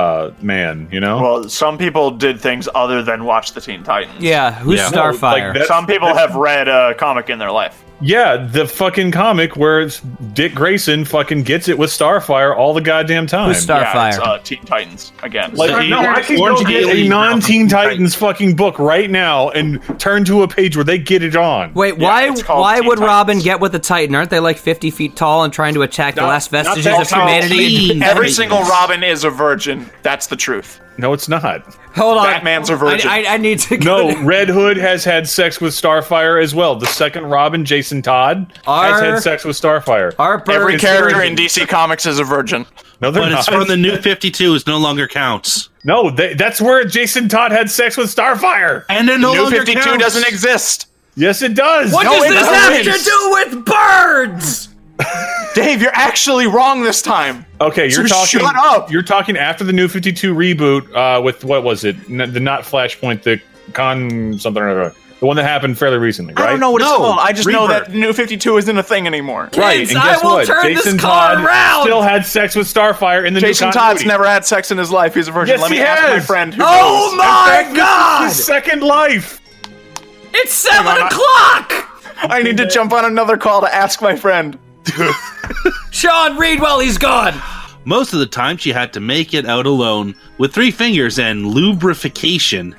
man, you know? Well, some people did things other than watch the Teen Titans. Yeah, who's Starfire? No, some people have read a comic in their life. Yeah, the fucking comic where it's Dick Grayson fucking gets it with Starfire all the goddamn time. Who's Starfire? Yeah, it's Teen Titans again. I can go get a non-Teen Titans fucking book right now and turn to a page where they get it on. Wait, why would Robin get with the Titan? Aren't they like 50 feet tall and trying to attack the last vestiges of humanity? Every single Robin is a virgin. That's the truth. No, it's not. Hold on. Batman's a virgin. I need to go. No, Red Hood has had sex with Starfire as well. The second Robin, Jason Todd, has had sex with Starfire. Every character in DC Comics is a virgin. No, they're but not. It's from the New 52s, no longer counts. No, that's where Jason Todd had sex with Starfire. And it no New longer 52 counts. doesn't exist. Yes, it does. What does this have to do with birds? Dave, you're actually wrong this time. Okay, you're talking. Shut up. You're talking after the New 52 reboot with what was it? The not Flashpoint, the something or other. The one that happened fairly recently, right? I don't know what it's called. I just know Rebirth. that New 52 isn't a thing anymore. Right, and guess what? Jason Todd still had sex with Starfire in the Jason new Todd's never had sex in his life. He's a virgin. Yes, Let me he ask my has. friend who Oh knows. my God! This is his second life. It's 7 o'clock! I need to jump on another call to ask my friend. Sean, read while he's gone. Most of the time, she had to make it out alone with 3 fingers and lubrification.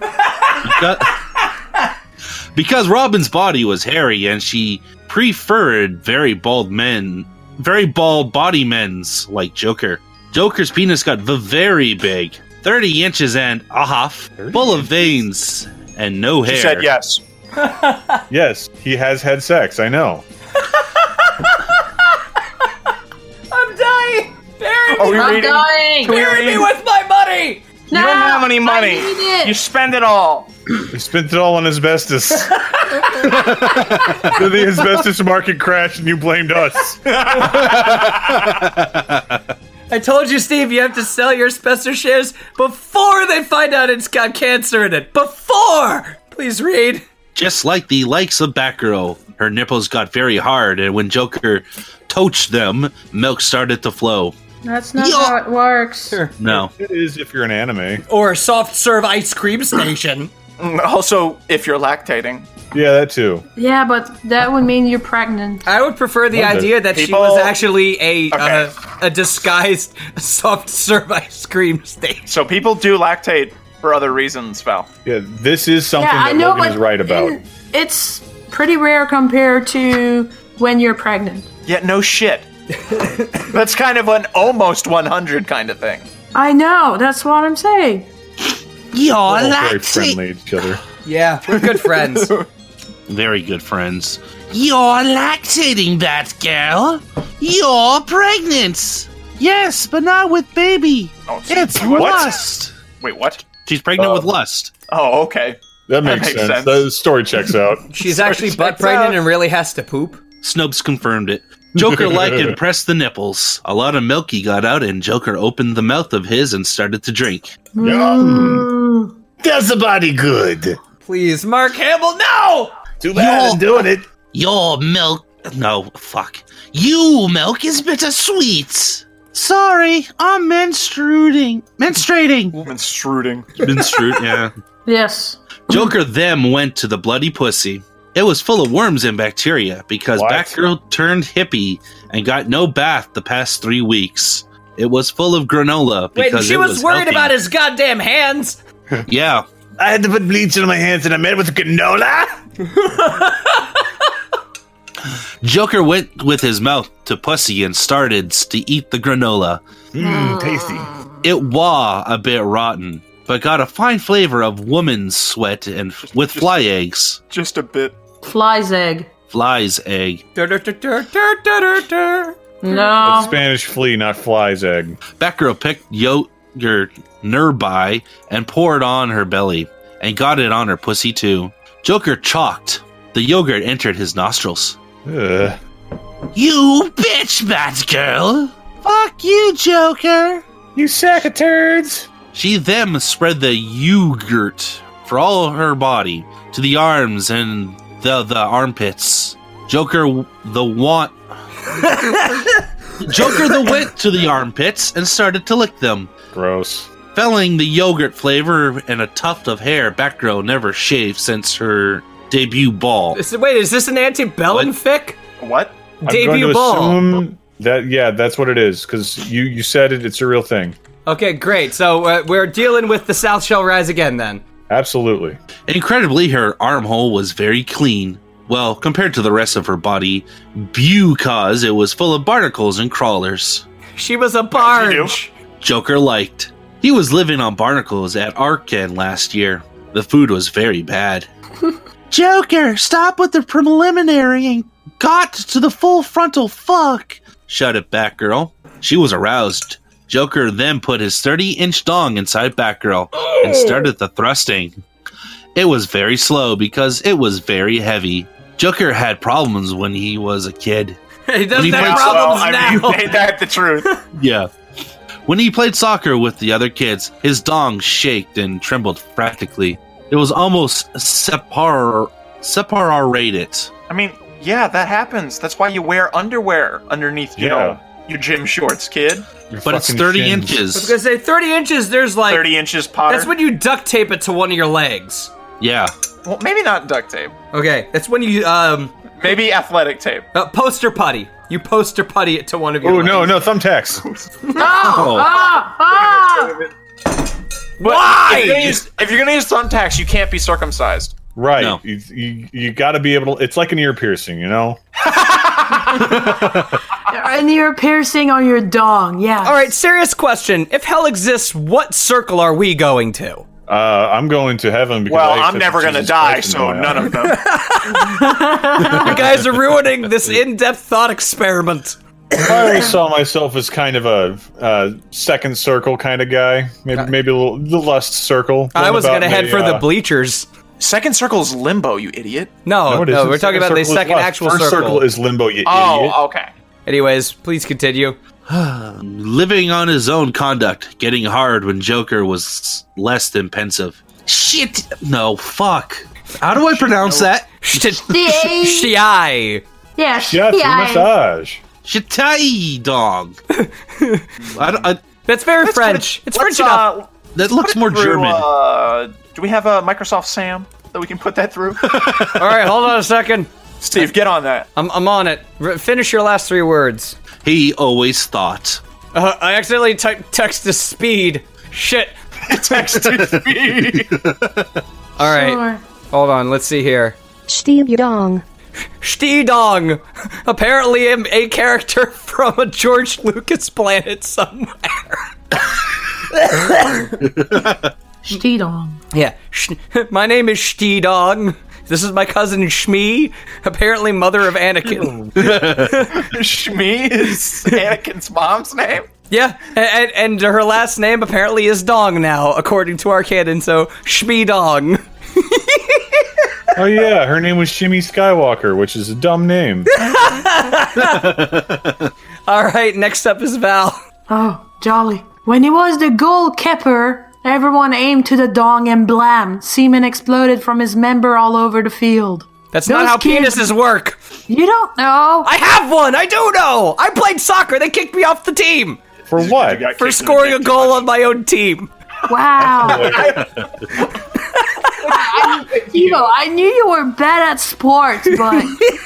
Because Robin's body was hairy and she preferred very bald body men's like Joker. Joker's penis got very big, 30 inches and a half, full of veins and no hair. She said yes. Yes, he has had sex. I know. I'm dying. Bury me. Are we I'm reading? dying. Can we Bury me read? with my money. You don't have any money. I need it. You spend it all. He spent it all on asbestos. Then the asbestos market crashed and you blamed us. I told you, Steve, you have to sell your asbestos shares before they find out it's got cancer in it. Before! Please read. Just like the likes of Batgirl, her nipples got very hard, and when Joker touched them, milk started to flow. That's not how it works. No. It is if you're an anime. Or soft serve ice cream station. Also, if you're lactating. Yeah, that too. Yeah, but that would mean you're pregnant. I would prefer the Okay. idea that she was actually a disguised soft serve ice cream stage. So people do lactate for other reasons, Val. Yeah, this is something Yeah, I that know, Logan but is right about. It's pretty rare compared to when you're pregnant. Yeah, no shit. That's kind of an almost 100 kind of thing. I know, that's what I'm saying. You're We're all very lactating. friendly to each other. Yeah, we're good friends. Very good friends. You're lactating that girl. You're pregnant. Yes, but not with baby. Oh, it's what? lust. Wait, what? She's pregnant with lust. Oh, okay. That makes sense. The story checks out. She's actually butt pregnant and really has to poop. Snopes confirmed it. Joker liked and pressed the nipples. A lot of milk he got out, and Joker opened the mouth of his and started to drink. Yum. Does the body good. Please, Mark Hamill, no! Too bad I'm doing it. Your milk. No, fuck. You milk is bittersweet. Sorry, I'm menstruating. Menstruating. Yeah. Yes. Joker then went to the bloody pussy. It was full of worms and bacteria because Batgirl turned hippie and got no bath the past 3 weeks. It was full of granola because Wait, she it was worried healthy. about his goddamn hands. Yeah. I had to put bleach on my hands and I made it with granola. Joker went with his mouth to pussy and started to eat the granola. Tasty. It was a bit rotten, but got a fine flavor of woman's sweat and with fly eggs. Just a bit. Fly's egg. Fly's egg. No. It's Spanish flea, not fly's egg. Batgirl picked yogurt nearby and poured on her belly and got it on her pussy too. Joker chalked. The yogurt entered his nostrils. Ugh. You bitch, Batgirl! Fuck you, Joker! You sack of turds! She then spread the yogurt for all her body to the arms and the armpits. Joker the went to the armpits and started to lick them. Gross. Felling the yogurt flavor and a tuft of hair, Batgirl never shaved since her debut ball. Wait, is this an antebellum fic? What? Debut ball. Assume that that's what it is because you said it. It's a real thing. Okay, great. So we're dealing with the South Shall Rise again then. Absolutely. Incredibly, her armhole was very clean. Well, compared to the rest of her body, because it was full of barnacles and crawlers. She was a barge. Joker liked. He was living on barnacles at Arkan last year. The food was very bad. Joker, stop with the preliminary and got to the full frontal fuck, shouted Batgirl. She was aroused. Joker then put his 30-inch dong inside Batgirl and started the thrusting. It was very slow because it was very heavy. Joker had problems when he was a kid. He doesn't have problems now. Ain't that the truth? Yeah. When he played soccer with the other kids, his dong shaked and trembled practically. It was almost separated. I mean, yeah, that happens. That's why you wear underwear underneath, you know, your gym shorts, kid. But it's 30 I inches. was gonna say 30 inches. There's like 30 inches, Potter. That's when you duct tape it to one of your legs. Yeah. Well, maybe not duct tape. Okay, that's when you maybe athletic tape. Poster putty. You poster putty it to one of your. Oh legs. no, thumbtacks. Why? If you're gonna use thumbtacks, you can't be circumcised. Right. No. You got to be able to. It's like an ear piercing, you know. An ear piercing on your dong. Yeah. All right, serious question. If hell exists, what circle are we going to? I'm going to heaven because Well, I I'm never gonna Jesus die, Christ in so my none eye. of them. You guys are ruining this in-depth thought experiment. I always saw myself as kind of a second circle kind of guy. Maybe a little the lust circle. I was One gonna about head me, for the bleachers. Second circle's limbo, you idiot. No, it isn't. we're talking about the Circle is second lust. actual First circle is limbo, you idiot. Oh, okay. Anyways, please continue. Living on his own conduct, getting hard when Joker was less than pensive. Shit! No, fuck. How do I pronounce that? Shiai. Yeah, Shut your massage. Shitai dong. That's very French. It's French enough. That looks more German. Do we have a Microsoft Sam that we can put that through? All right, hold on a second. Steve, get on that. I'm on it. Finish your last 3 words. He always thought. I accidentally typed text to speed. Shit. Text to speed. All right. Sure. Hold on. Let's see here. Steve-dong. Stee-dong. Apparently a character from a George Lucas planet somewhere. Stee-dong. Yeah. My name is Stee-dong. This is my cousin Shmi, apparently mother of Anakin. Shmi is Anakin's mom's name? Yeah, and her last name apparently is Dong now, according to our canon, so Shmi Dong. Oh yeah, her name was Shimmy Skywalker, which is a dumb name. All right, next up is Val. Oh, jolly. When he was the goalkeeper, everyone aimed to the dong and blam. Semen exploded from his member all over the field. That's not how penises work. You don't know. I have one. I do know. I played soccer. They kicked me off the team. For what? For scoring a goal on my own team. Wow. Evo, I knew you were bad at sports, but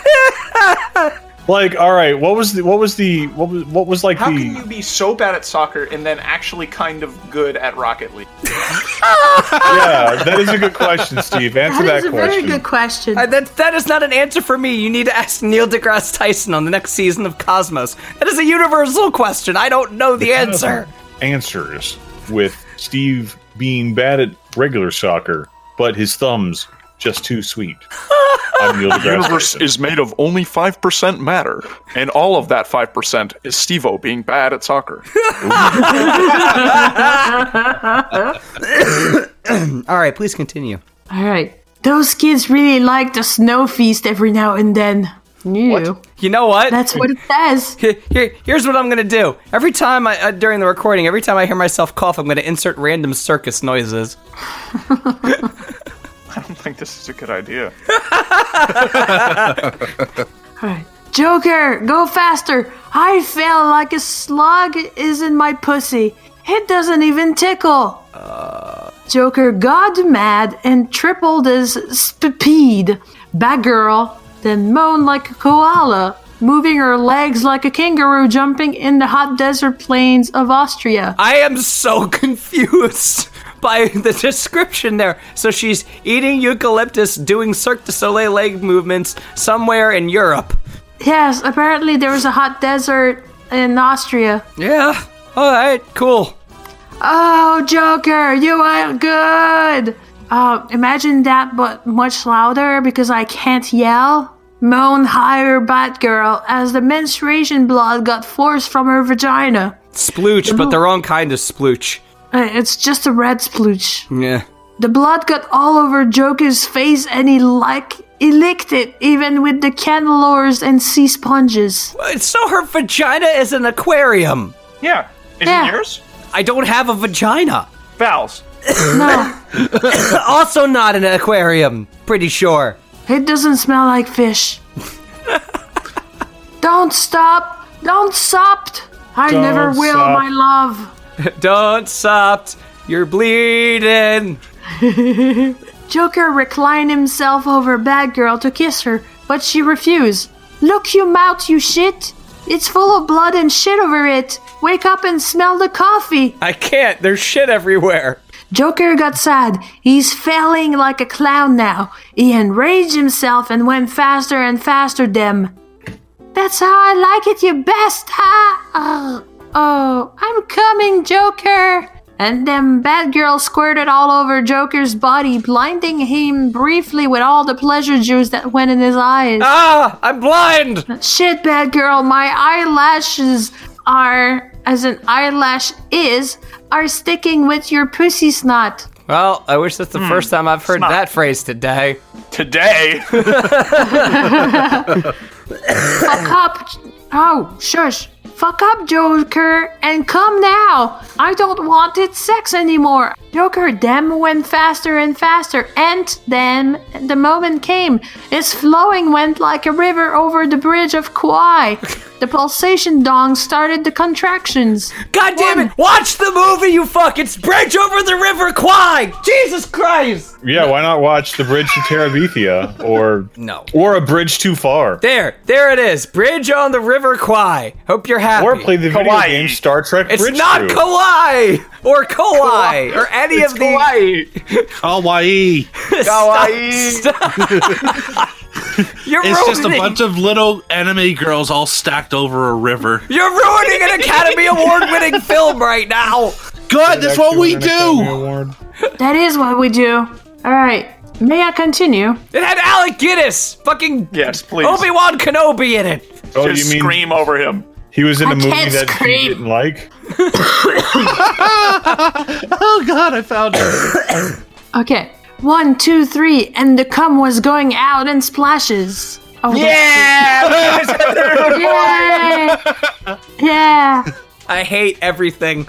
like, all right, what was like How the? can you be so bad at soccer and then actually kind of good at Rocket League? Yeah, that is a good question, Steve. Answer that is a question. very good question. That is not an answer for me. You need to ask Neil deGrasse Tyson on the next season of Cosmos. That is a universal question. I don't know the answer. Answers with Steve being bad at regular soccer, but his thumbs just too sweet. I'm Neil The deGrasse universe Tyson. is made of only 5% matter, and all of that 5% is Steve-O being bad at soccer. All right, please continue. All right. Those kids really like the snow feast every now and then. You. You know what? That's what it says. Here's what I'm gonna do. Every time during the recording, every time I hear myself cough, I'm gonna insert random circus noises. I don't think this is a good idea. Alright. Joker, go faster. I feel like a slug is in my pussy. It doesn't even tickle. Joker got mad and tripled his speed. Batgirl then moaned like a koala, moving her legs like a kangaroo jumping in the hot desert plains of Austria. I am so confused by the description there. So she's eating eucalyptus, doing Cirque du Soleil leg movements somewhere in Europe. Yes, apparently there was a hot desert in Austria. Yeah, alright, cool. Oh, Joker, you are good. Imagine that, but much louder because I can't yell. Moan higher, Batgirl, as the menstruation blood got forced from her vagina. Splooch, but the wrong kind of splooch. It's just a red splooch. Yeah. The blood got all over Joker's face and he licked it, even with the candelores and sea sponges. So her vagina is an aquarium. Yeah. Is it yours? I don't have a vagina. Val's. No. Also not an aquarium, pretty sure. It doesn't smell like fish. Don't stop. Don't stop. I Don't never will, stop. my love. Don't stop. You're bleeding. Joker reclined himself over Batgirl to kiss her, but she refused. Look, you mouth, you shit. It's full of blood and shit over it. Wake up and smell the coffee. I can't. There's shit everywhere. Joker got sad. He's failing like a clown now. He enraged himself and went faster and faster them. That's how I like it, you best, ha! Oh, I'm coming, Joker! And then Batgirl squirted all over Joker's body, blinding him briefly with all the pleasure juice that went in his eyes. Ah! I'm blind! Shit, Batgirl, my eyelashes are, as an eyelash is, are sticking with your pussy snot. Well, I wish that's the first time I've heard that phrase today. Today? Fuck up. Oh, shush. Fuck up, Joker, and come now. I don't want it sex anymore. Joker then went faster and faster, and then the moment came. His flowing went like a river over the bridge of Kauai. The pulsation dong started the contractions. God damn it! Watch the movie, you fuck! It's Bridge Over the River Kwai! Jesus Christ! Yeah, why not watch The Bridge to Terabithia or A Bridge Too Far? There it is. Bridge on the River Kwai. Hope you're happy. Or play the video game Star Trek Bridge It's not Crew. Kauai or Kauai or any It's of the Kawaii. You're It's just a ruining- bunch of little anime girls all stacked over a river. You're ruining an Academy Award-winning film right now. Good, that's what we do. That is what we do. All right, may I continue? It had Alec Guinness, fucking Yes, please. Obi-Wan Kenobi in it. Oh, Just you mean scream over him. he was in a movie can't that scream. you didn't like? Oh God, I found her. Okay, 1, 2, 3, and the cum was going out in splashes. Oh, Yeah! Yay! Yeah. I hate everything.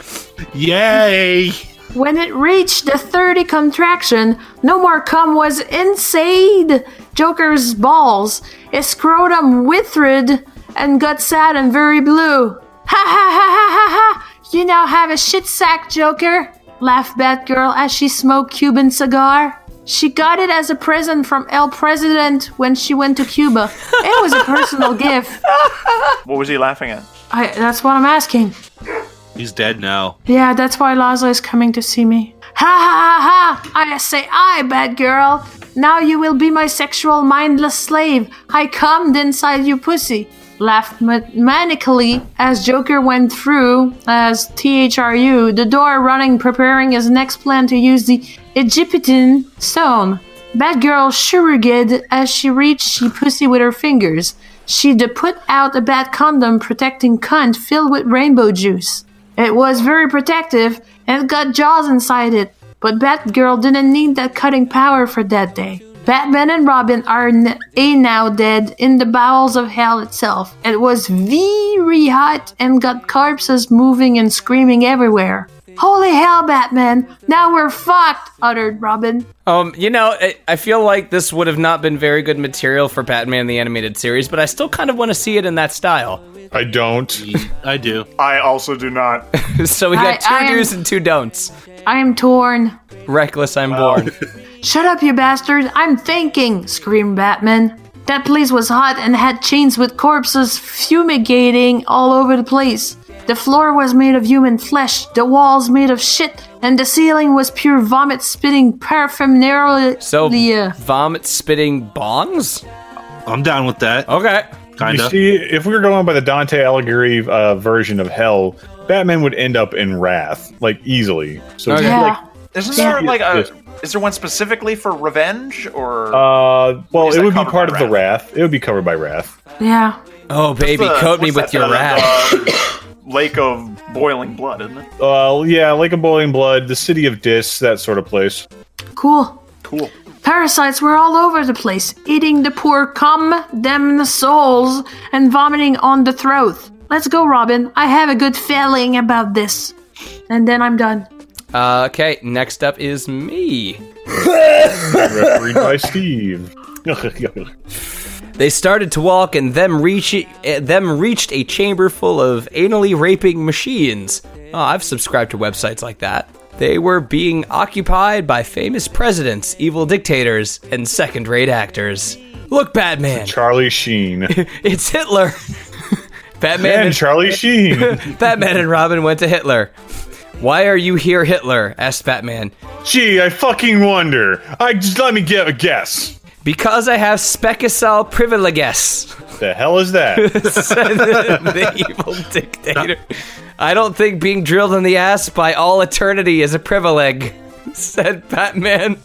Yay! When it reached the 30 contraction, no more cum was inside Joker's balls. His scrotum withered and got sad and very blue. Ha ha ha ha ha ha! You now have a shit sack, Joker, laughed Batgirl as she smoked Cuban cigar. She got it as a present from El President when she went to Cuba. It was a personal gift. What was he laughing at? That's what I'm asking. He's dead now. Yeah, that's why Laszlo is coming to see me. Ha ha ha ha! I say I, Batgirl. Now you will be my sexual mindless slave. I cummed inside you pussy. Laughed manically as Joker went through as THRU, the door running, preparing his next plan to use the Egyptian stone. Batgirl shrugged as she reached she pussy with her fingers. She'd put out a bat condom protecting cunt filled with rainbow juice. It was very protective and it got jaws inside it, but Batgirl didn't need that cutting power for that day. Batman and Robin are now dead in the bowels of hell itself. It was very hot and got corpses moving and screaming everywhere. Holy hell, Batman! Now we're fucked, uttered Robin. I feel like this would have not been very good material for Batman the Animated Series, but I still kind of want to see it in that style. I don't. I do. I also do not. So we got I two am- do's and two don'ts. I am torn. Reckless, I'm born. Shut up, you bastard! I'm thinking! Screamed Batman. That place was hot and had chains with corpses fumigating all over the place. The floor was made of human flesh, the walls made of shit, and the ceiling was pure vomit-spitting paraphernalia. So, vomit spitting bongs? I'm down with that. Okay. Kinda. You see, if we were going by the Dante Alighieri version of hell, Batman would end up in Wrath, like, easily. So it's like, Isn't there like is there one specifically for revenge or? well, is it that would be covered part by of the Wrath. It would be covered by Wrath. Yeah. Oh, baby, coat me with your wrath. Lake of boiling blood, isn't it? Yeah, Lake of Boiling Blood, the City of Dis, that sort of place. Cool. Cool. Parasites were all over the place, eating the poor cum, them the souls, and vomiting on the throat. Let's go, Robin. I have a good feeling about this. And then I'm done. Okay, next up is me. Refereed by Steve. They started to walk and them reached a chamber full of anally raping machines. Oh, I've subscribed to websites like that. They were being occupied by famous presidents, evil dictators, and second-rate actors. Look, Batman. Charlie Sheen. It's Hitler. Batman and Charlie Sheen. Batman and Robin went to Hitler. Why are you here, Hitler? Asked Batman. Gee, I fucking wonder. Just let me give a guess. Because I have Specusal privileges. The hell is that? Said the evil dictator. I don't think being drilled in the ass by all eternity is a privilege, said Batman.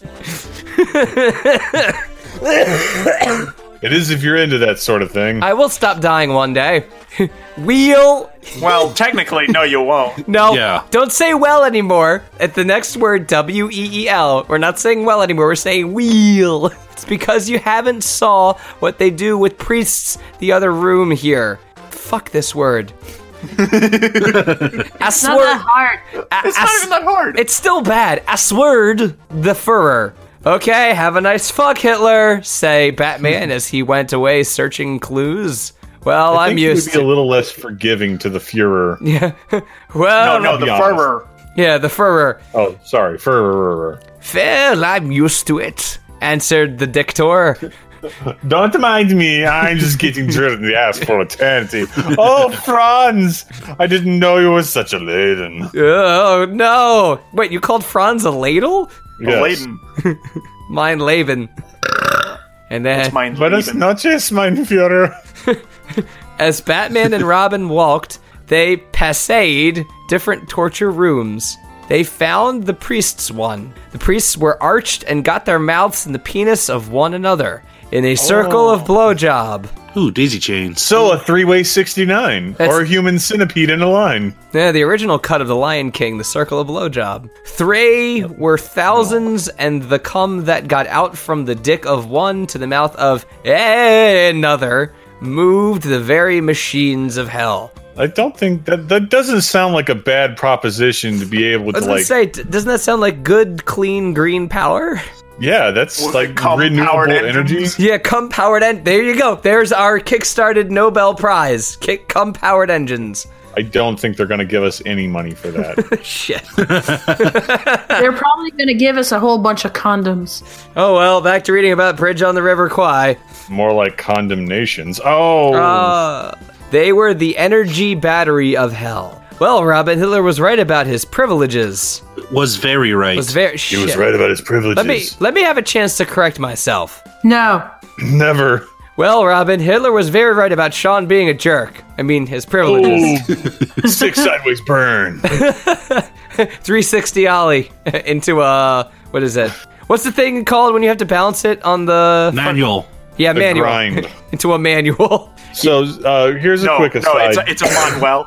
It is if you're into that sort of thing. I will stop dying one day. Wheel. Well, technically, no, you won't. No, Yeah. Don't say well anymore. At the next word, W-E-E-L, we're not saying well anymore, we're saying wheel. It's because you haven't saw what they do with priests the other room here. Fuck this word. It's not that hard. It's not even that hard. It's still bad. Asword the Führer. Okay, have a nice fuck, Hitler, say Batman as he went away searching clues. Well, I I'm think used he would be a little less forgiving to the Führer. Yeah. Well, no, the Führer. Yeah, the Führer. Oh, sorry, Führer. Well, I'm used to it, answered the dictator. Don't mind me. I'm just getting drilled in the ass for eternity. Oh, Franz! I didn't know you were such a laden. Oh, no. Wait, you called Franz a ladle? Yes. A laden. Mein Leben. And then... Buenas noches, mein Führer. As Batman and Robin walked, they passed different torture rooms. They found the priest's one. The priests were arched and got their mouths in the penis of one another in a circle of blowjob. Ooh, daisy chains. So a 3-way 69, or a human centipede in a line. Yeah, the original cut of The Lion King, the circle of blowjob. 3 were thousands, and the cum that got out from the dick of one to the mouth of another moved the very machines of hell. I don't think that doesn't sound like a bad proposition to be able to doesn't that sound like good, clean, green power? Yeah, that's like renewable energy. Yeah, cum-powered there you go. There's our kickstarted Nobel Prize. Cum-powered engines. I don't think they're going to give us any money for that. Shit. They're probably going to give us a whole bunch of condoms. Oh, well, back to reading about Bridge on the River Kwai. More like condemnations. Oh. They were the energy battery of hell. Well, Robin, Hitler was right about his privileges. Was very right. He was right about his privileges. Let me have a chance to correct myself. No. Never. Well, Robin, Hitler was very right about Sean being a jerk. I mean, his privileges. 6 sideways burn. 360 ollie into a, what is it? What's the thing called when you have to balance it on the... Manual. Yeah, The manual. grind. Into a manual. So here's a quick aside. No, it's a Manuel.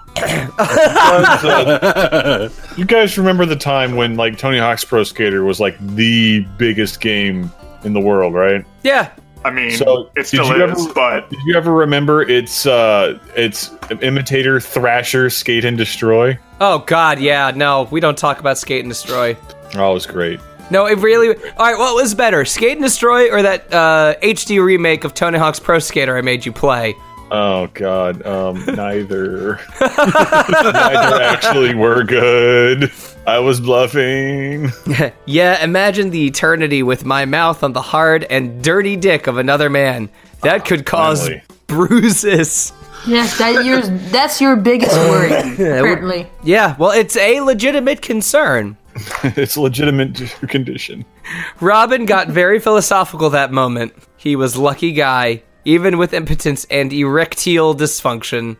You guys remember the time when like Tony Hawk's Pro Skater was like the biggest game in the world, right? Yeah. I mean, So, it still is, but... Did you ever remember its imitator Thrasher Skate and Destroy? Oh, God, yeah. No, we don't talk about Skate and Destroy. Oh, it was great. No, it really... Alright, what was better? Skate and Destroy or that HD remake of Tony Hawk's Pro Skater I made you play? Oh, God. Neither. Neither actually were good. I was bluffing. Yeah, imagine the eternity with my mouth on the hard and dirty dick of another man. That could cause finally. bruises. Yes, that's your biggest worry, apparently. Yeah, well, it's a legitimate concern. It's a legitimate condition. Robin got very philosophical that moment. He was lucky guy, even with impotence and erectile dysfunction.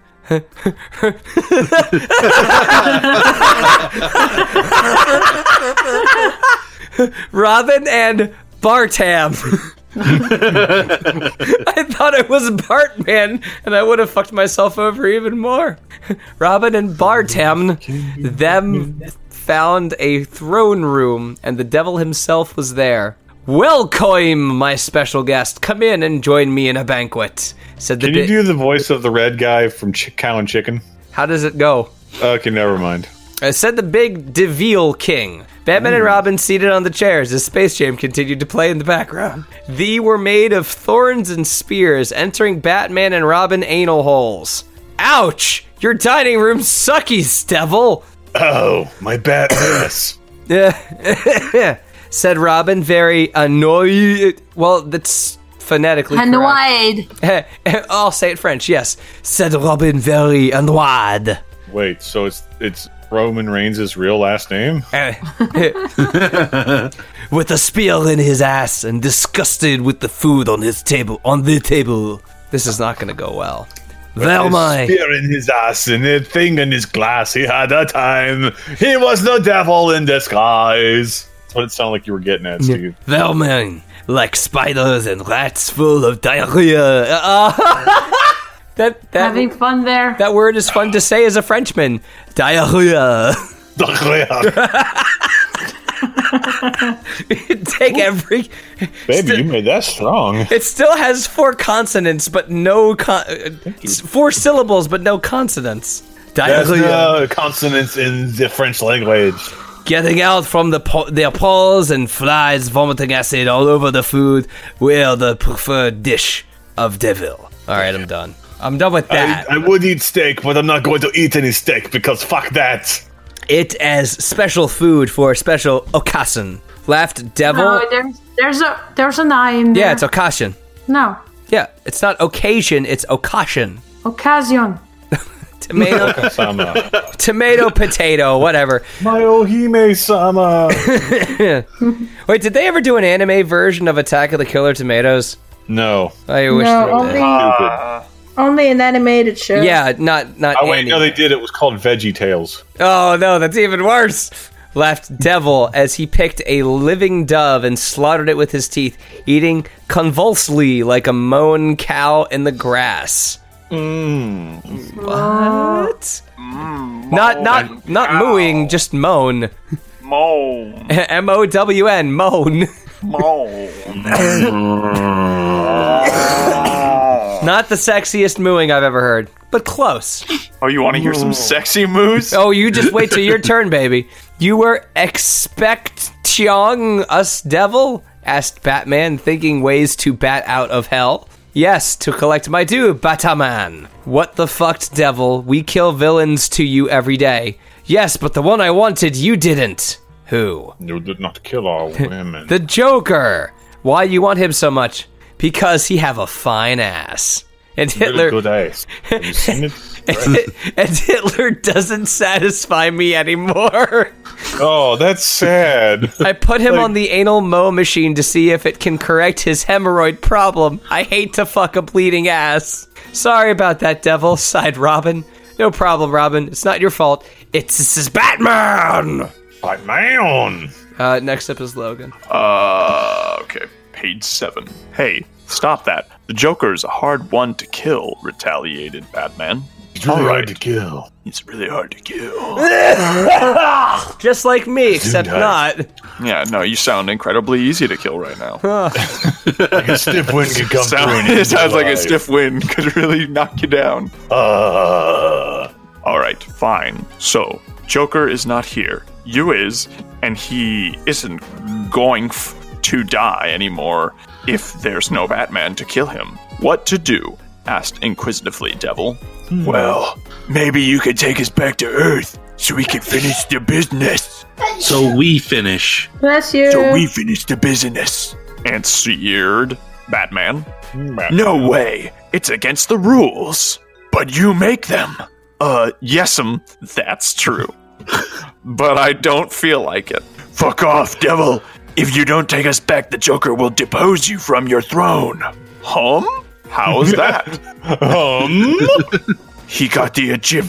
Robin and Bartam. I thought it was Bartman, and I would have fucked myself over even more. Robin and Bartam, them found a throne room, and the devil himself was there. Welcome, my special guest. Come in and join me in a banquet. Said the Can you do the voice of the red guy from Cow and Chicken? How does it go? Okay, never mind. Said the big DeVille King. Batman and Robin seated on the chairs as Space Jam continued to play in the background. They were made of thorns and spears, entering Batman and Robin anal holes. Ouch! Your dining room suckies, devil! Oh, my bat ass. Said Robin, very annoyed. Well, that's phonetically Annoyed. correct. I'll say it French, yes. Said Robin, very annoyed. Wait, so it's Roman Reigns' real last name? With a spear in his ass and disgusted with the food on his table. This is not going to go well. Well, His spear in his ass and a thing in his glass. He had a time. He was the devil in disguise. That's what it sounded like you were getting at, Steve. Vermin, like spiders and rats full of diarrhea. That Having fun there. That word is fun to say as a Frenchman. Diarrhea. Take every... Baby, you made that strong. It still has 4 consonants, but no... 4 syllables, but no consonants. That's the consonants in the French language. Getting out from their paws and flies vomiting acid all over the food were the preferred dish of devil. All right, I'm done. I'm done with that. I would eat steak, but I'm not going to eat any steak because fuck that. It as special food for a special occasion. Laughed devil. No, there's an I in there. Yeah, it's occasion. No. Yeah, it's not occasion, it's occasion. Occasion. Tomato, potato, whatever. My Ohime-sama. Wait, did they ever do an anime version of Attack of the Killer Tomatoes? No. I wish they did. Only an animated show. Yeah, not. Oh wait, no, they did. It was called Veggie Tales. Oh no, that's even worse. Laughed devil as he picked a living dove and slaughtered it with his teeth, eating convulsively like a mown cow in the grass. What? Not mooing, just moan. Moan. M-O-W-N, moan. Moan. Not the sexiest mooing I've ever heard, but close. Oh, you want to hear some sexy moos? Oh, you just wait till your turn, baby. You were expecting us, devil? Asked Batman, thinking ways to bat out of hell. Yes, to collect my due, Bataman. What the fucked, devil? We kill villains to you every day. Yes, but the one I wanted, you didn't. Who? You did not kill all women. The Joker. Why you want him so much? Because he have a fine ass. And Hitler... Really good ass. Have you seen it? And Hitler doesn't satisfy me anymore. Oh, that's sad. I put him on the anal mow machine to see if it can correct his hemorrhoid problem. I hate to fuck a bleeding ass. Sorry about that, devil, sighed Robin. No problem, Robin. It's not your fault. It's Batman! Batman! Next up is Logan. Okay. Page 7. Hey, stop that. The Joker's a hard one to kill, retaliated Batman. He's really hard to kill. It's really hard to kill. Just like me, except not. Yeah, no, you sound incredibly easy to kill right now. Like a stiff wind could come through. It sounds like a stiff wind could really knock you down. Alright, fine. So, Joker is not here. You is, and he isn't going to die anymore if there's no Batman to kill him. What to do? Asked inquisitively Devil. Well, maybe you could take us back to Earth so we can finish the business. So we finish. Bless you. So we finish the business. Answered Batman. No way. It's against the rules. But you make them. Yes'm, that's true. But I don't feel like it. Fuck off, Devil. If you don't take us back, the Joker will depose you from your throne. How's that? He got the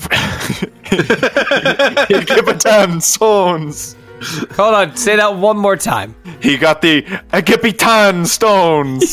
Egyptian stones. Hold on, say that one more time. He got the Egyptian stones.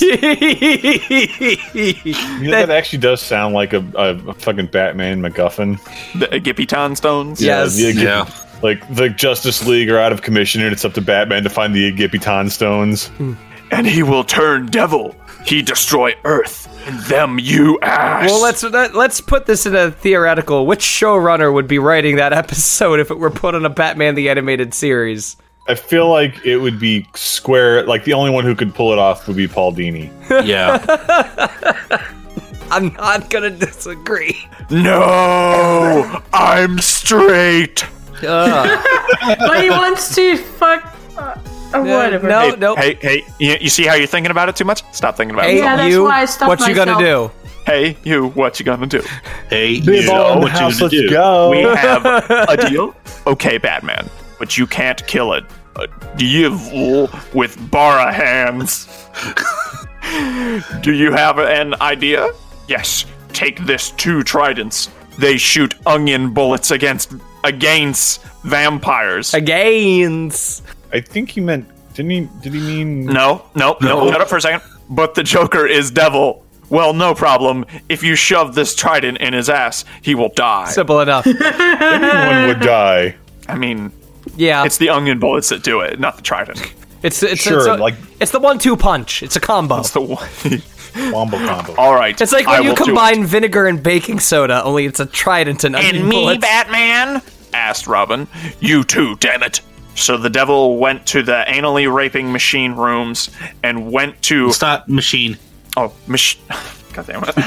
That actually does sound like a fucking Batman MacGuffin. The Egyptian stones? Yes. Yeah. Like the Justice League are out of commission and it's up to Batman to find the Egyptian stones. And he will turn devil. He destroy Earth. And them you ass. Well, let's put this in a theoretical. Which showrunner would be writing that episode if it were put on a Batman the Animated Series? I feel like it would be Square. Like the only one who could pull it off would be Paul Dini. Yeah. I'm not gonna disagree. No, I'm straight. But he wants to fuck. Whatever. No. Hey, you see how you're thinking about it too much? Stop thinking about it. Yeah, that's why I stopped what you gonna do? Hey, you, what you gonna do? Hey, you, what you gonna do? Go. We have a deal? Okay, Batman, but you can't kill a devil with bara hands. Do you have an idea? Yes, take this 2 tridents. They shoot onion bullets against vampires. Against. I think he meant. Did he mean? No. Shut up for a second. But the Joker is devil. Well, no problem. If you shove this trident in his ass, he will die. Simple enough. Anyone would die. I mean, yeah, it's the onion bullets that do it, not the trident. It's Sure, it's the 1-2 punch. It's a combo. It's the one. Wombo combo. All right. It's like when you combine vinegar and baking soda, only it's a trident and onion And me, bullets. Batman? Asked Robin. You too, damn it. So the devil went to the anally raping machine rooms and went to... Stop, machine. Oh, machine... God damn it.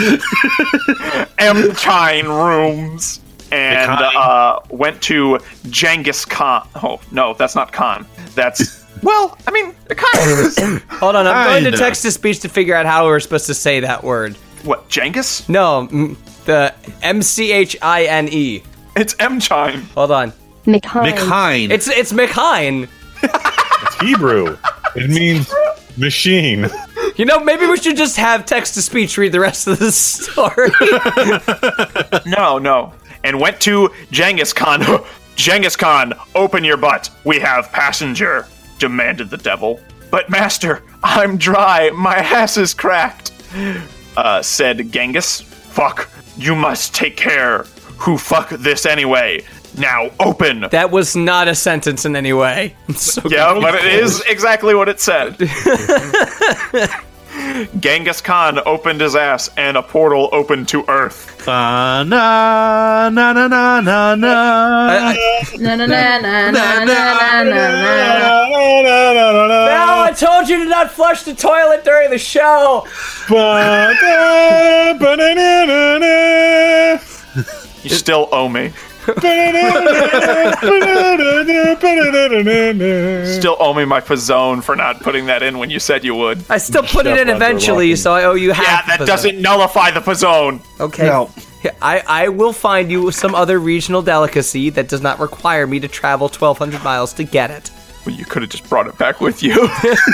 M-Chine rooms. And went to Genghis Khan. Oh, no, that's not Khan. That's... Well, I mean, it kind of is. Hold on, I'm going to text-to-speech to figure out how we're supposed to say that word. What, Genghis? No, the M-C-H-I-N-E. It's M-Chine. Hold on. McHine. It's McHine. It's Hebrew. It means machine. You know, maybe we should just have text-to-speech read the rest of the story. No. And went to Genghis Khan. Genghis Khan, open your butt. We have passenger, demanded the devil. But master, I'm dry. My ass is cracked, said Genghis. Fuck, you must take care. Who fuck this anyway? Now open. That was not a sentence in any way. I'm so Yeah, but it is exactly what it said. Genghis Khan opened his ass and a portal opened to Earth. Na na na na na na. Na na na na na na na. Now I told you to not flush the toilet during the show. You still owe me. Still owe me my pizzone for not putting that in when you said you would. I still put it in eventually, so I owe you half. Yeah, that doesn't nullify the pizzone. Okay. No. I will find you some other regional delicacy that does not require me to travel 1,200 miles to get it. Well, you could have just brought it back with you.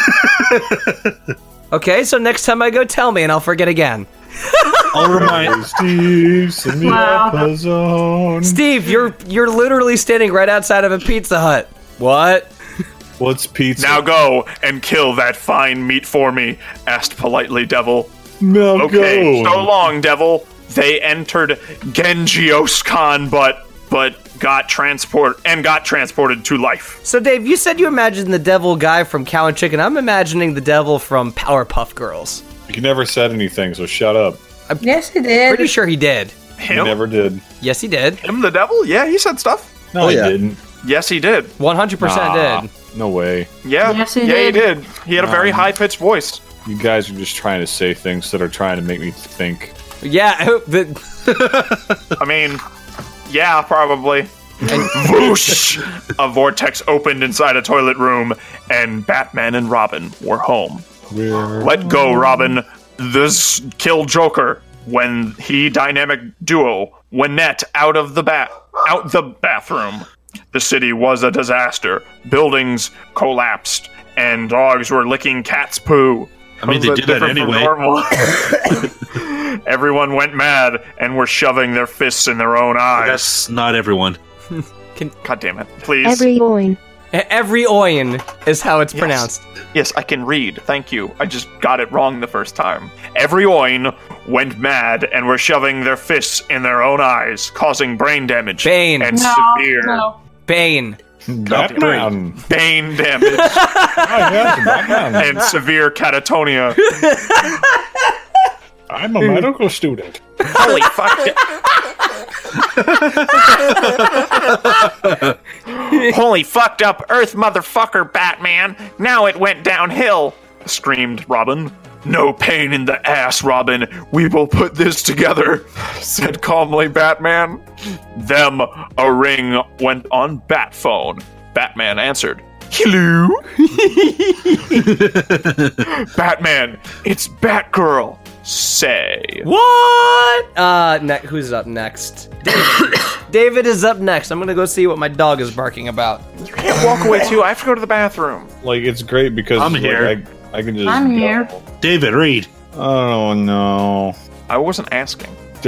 Okay, so next time I go, tell me, and I'll forget again. I'll remind Steve, send me a puzzle. Steve, you're literally standing right outside of a Pizza Hut. What? What's pizza? Now go and kill that fine meat for me, asked politely Devil. Now Okay, go. so long, Devil. They entered Genghis Khan, but got transported to life. So, Dave, you said you imagined the devil guy from Cow and Chicken. I'm imagining the devil from Powerpuff Girls. You never said anything, so shut up. Yes, he did. Pretty sure he did. He never did. Yes, he did. Him, the devil? Yeah, he said stuff. No, he didn't. Yes, he did. 100% did. No way. Yeah, Yes, he he did. did. He had a very high-pitched voice. You guys are just trying to say things that are trying to make me think. Yeah, I mean, yeah, probably. Whoosh! A vortex opened inside a toilet room, and Batman and Robin were home. Let go, Robin. This kill Joker. When he dynamic duo Wynette out the bathroom. The city was a disaster. Buildings collapsed, and dogs were licking cat's poo. I mean, they did that Different from anyway. normal. Everyone went mad and were shoving their fists in their own eyes. That's not everyone. God damn it. Please. Every oin. Every oin is how it's pronounced. Yes, I can read. Thank you. I just got it wrong the first time. Every oin went mad and were shoving their fists in their own eyes, causing brain damage. Bane. And No, severe no. Bane. Batman. Bane damage. And severe catatonia. I'm a medical student. Holy fuck. Holy fucked up Earth, motherfucker, Batman. Now it went downhill, screamed Robin. No pain in the ass, Robin. We will put this together, said calmly Batman. Them, a ring went on Bat phone. Batman answered. Hello? Batman, it's Batgirl. Say. What? Who's up next? David. David is up next. I'm gonna go see what my dog is barking about. You can't walk away too. I have to go to the bathroom. Like, it's great because I'm like, here. I can just. I'm go. here. David, read. Oh no. I wasn't asking.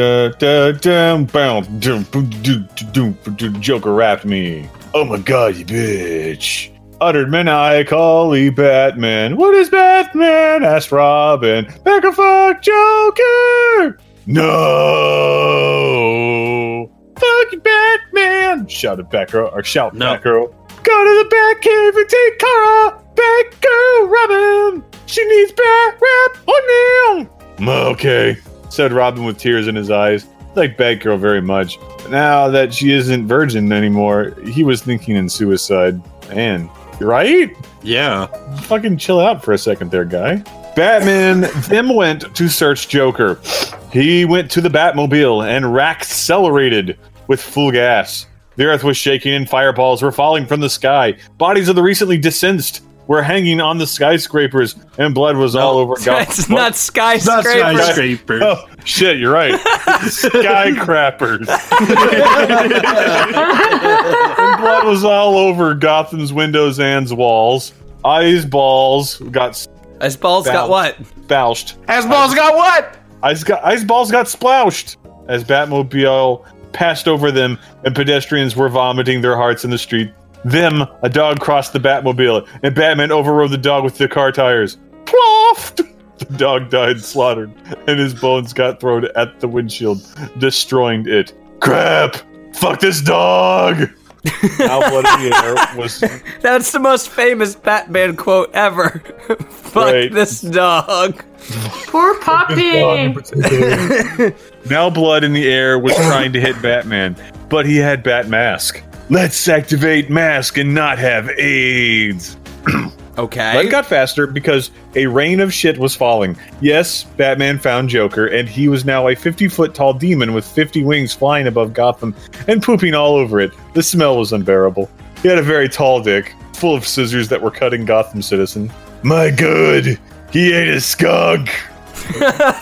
Joker rapped me. Oh my god, you bitch. Uttered maniacally Batman. What is Batman? Asked Robin. Back a fuck Joker! No! Fuck you, Batman! Shouted Batgirl. Shout No. Batgirl. Go to the Batcave and take Kara bad girl, Robin. She needs bad rap on now. Okay, said Robin with tears in his eyes. Like Batgirl very much. Now that she isn't virgin anymore, he was thinking in suicide. Man, you right? Yeah. Fucking chill out for a second there, guy. Batman then went to search Joker. He went to the Batmobile and accelerated with full gas. The earth was shaking and fireballs were falling from the sky. Bodies of the recently deceased were hanging on the skyscrapers, and blood was all over Gotham. It's not skyscrapers. Not skyscrapers. Oh, shit, you're right. Skycrappers. And blood was all over Gotham's windows and walls. Ice balls got what? Sploushed. Ice balls got what? Ice balls got sploushed as Batmobile passed over them, and pedestrians were vomiting their hearts in the street. Then a dog crossed the Batmobile, and Batman overrode the dog with the car tires. Ploft! The dog died slaughtered, and his bones got thrown at the windshield, destroying it. Crap! Fuck this dog! Now blood in the air was... That's the most famous Batman quote ever. Fuck this dog. Poor puppy. Now blood in the air was trying to hit Batman, but he had Bat Mask. Let's activate Mask and not have AIDS. Okay. Blood got faster because a rain of shit was falling. Yes, Batman found Joker, and he was now a 50-foot tall demon with 50 wings flying above Gotham and pooping all over it. The smell was unbearable. He had a very tall dick, full of scissors that were cutting Gotham citizen. My good, he ate a skunk. So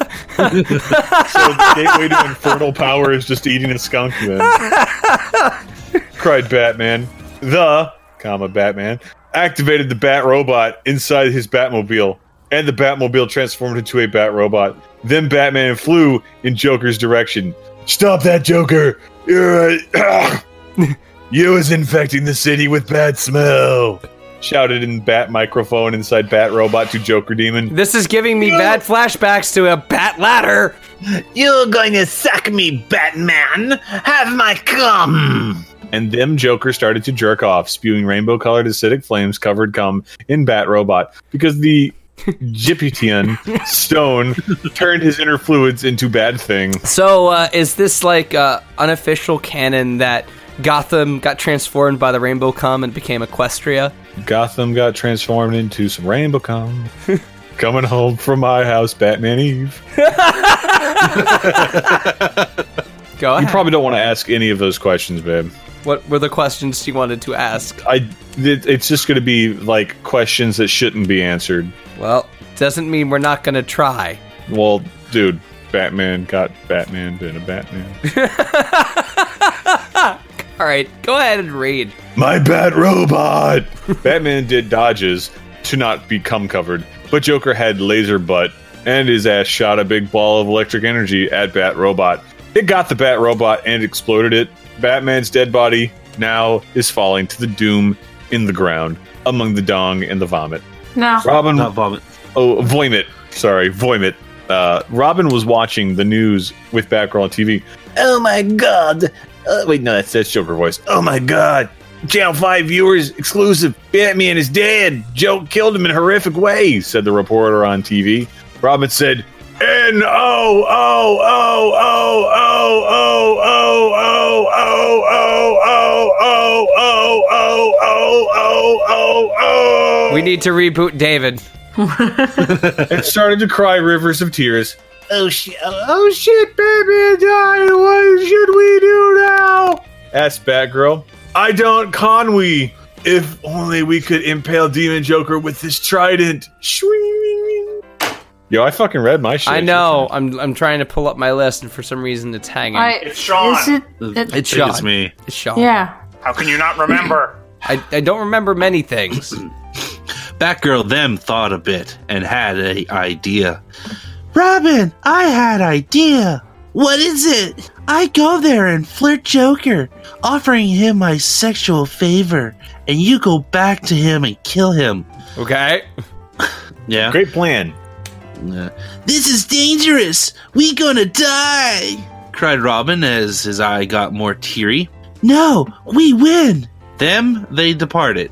the gateway to infernal power is just eating a skunk then. Cried Batman. Batman activated the Bat Robot inside his Batmobile, and the Batmobile transformed into a Bat Robot. Then Batman flew in Joker's direction. Stop that, Joker! You're you is infecting the city with bad smell! Shouted in Bat microphone inside Bat Robot to Joker Demon. This is giving me bad flashbacks to a Bat Ladder! You're going to suck me, Batman! Have my cum! And then Joker started to jerk off, spewing rainbow-colored acidic flames covered cum in Bat Robot, because the Gyptian stone turned his inner fluids into bad things. So, is this like unofficial canon that Gotham got transformed by the rainbow cum and became Equestria? Gotham got transformed into some rainbow cum. Coming home from my house, Batman Eve. Go ahead. You probably don't want to ask any of those questions, babe. What were the questions you wanted to ask? It's just going to be like questions that shouldn't be answered. Well, doesn't mean we're not going to try. Well, dude, Batman got Batman been a Batman. All right, go ahead and read. My Bat Robot! Batman did dodges to not be cum covered, but Joker had laser butt, and his ass shot a big ball of electric energy at Bat Robot. It got the Bat Robot and exploded it. Batman's dead body now is falling to the doom in the ground among the dong and the vomit. No. Robin, not vomit. Oh, vomit. Sorry, vomit. Robin was watching the news with Batgirl on TV. Oh my god. Wait, no, that's Joker voice. Oh my god. Channel 5 viewers exclusive. Batman is dead. Joe killed him in a horrific way, said the reporter on TV. Robin said, We need to reboot David. And started to cry rivers of tears. Oh shit, Batman died. What should we do now? Asked Batgirl. I don't, can we? If only we could impale Demon Joker with this trident. Yo, I fucking read my shit. I know. I'm trying to pull up my list, and for some reason it's hanging. It's Sean. It's Sean. It's me. It's Sean. Yeah. How can you not remember? I don't remember many things. Batgirl then thought a bit and had an idea. Robin, I had idea. What is it? I go there and flirt Joker, offering him my sexual favor, and you go back to him and kill him. Okay. Yeah. Great plan. This is dangerous. We gonna die, cried Robin as his eye got more teary. No, we win. Then they departed,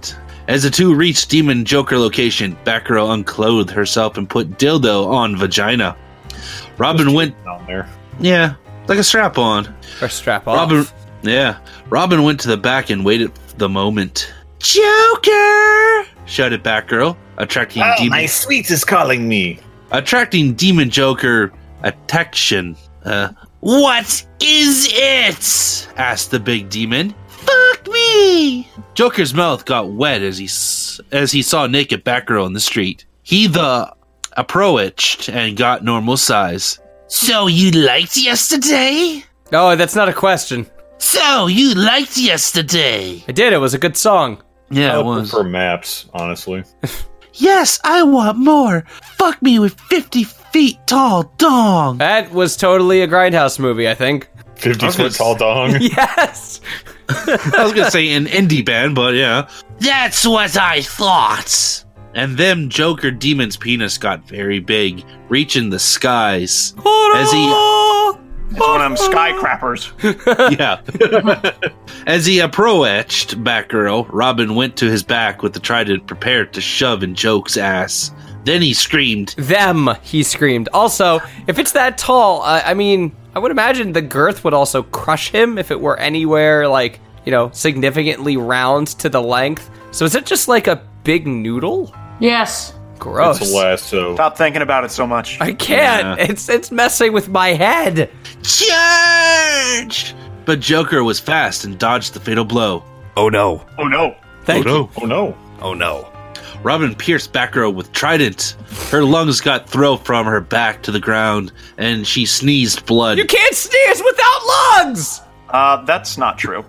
As the two reached Demon Joker location, Batgirl unclothed herself and put dildo on vagina. Robin went down there. Yeah, like a strap on. Or strap off. Robin went to the back and waited for the moment. Joker! Shouted Batgirl, attracting Demon. My sweet is calling me. Attracting Demon Joker attention. What is it? Asked the big demon. Fuck me! Joker's mouth got wet as he saw naked Batgirl in the street. He approached and got normal size. So you liked yesterday? No, that's not a question. So you liked yesterday? I did. It was a good song. Yeah, I it was. prefer maps, honestly. Yes, I want more. Fuck me with 50 feet tall dong. That was totally a Grindhouse movie, I think. 50-foot tall dong? Yes! I was gonna say an indie band, but yeah. That's what I thought. And then Joker Demon's penis got very big, reaching the skies. As he... It's one of them skycrappers. Yeah. As he approached Batgirl, Robin went to his back with the trident prepared to shove in Joke's ass. Then he screamed. He screamed. Also, if it's that tall, I mean, I would imagine the girth would also crush him if it were anywhere, like, significantly round to the length. So is it just like a big noodle? Yes. Gross. It's a lasso. Stop thinking about it so much. I can't. Yeah. It's messing with my head. Charge! But Joker was fast and dodged the fatal blow. Oh no. Oh no. Thank you. Oh no. Oh no. Robin pierced Batgirl with trident. Her lungs got thrown from her back to the ground, and she sneezed blood. You can't sneeze without lungs! That's not true.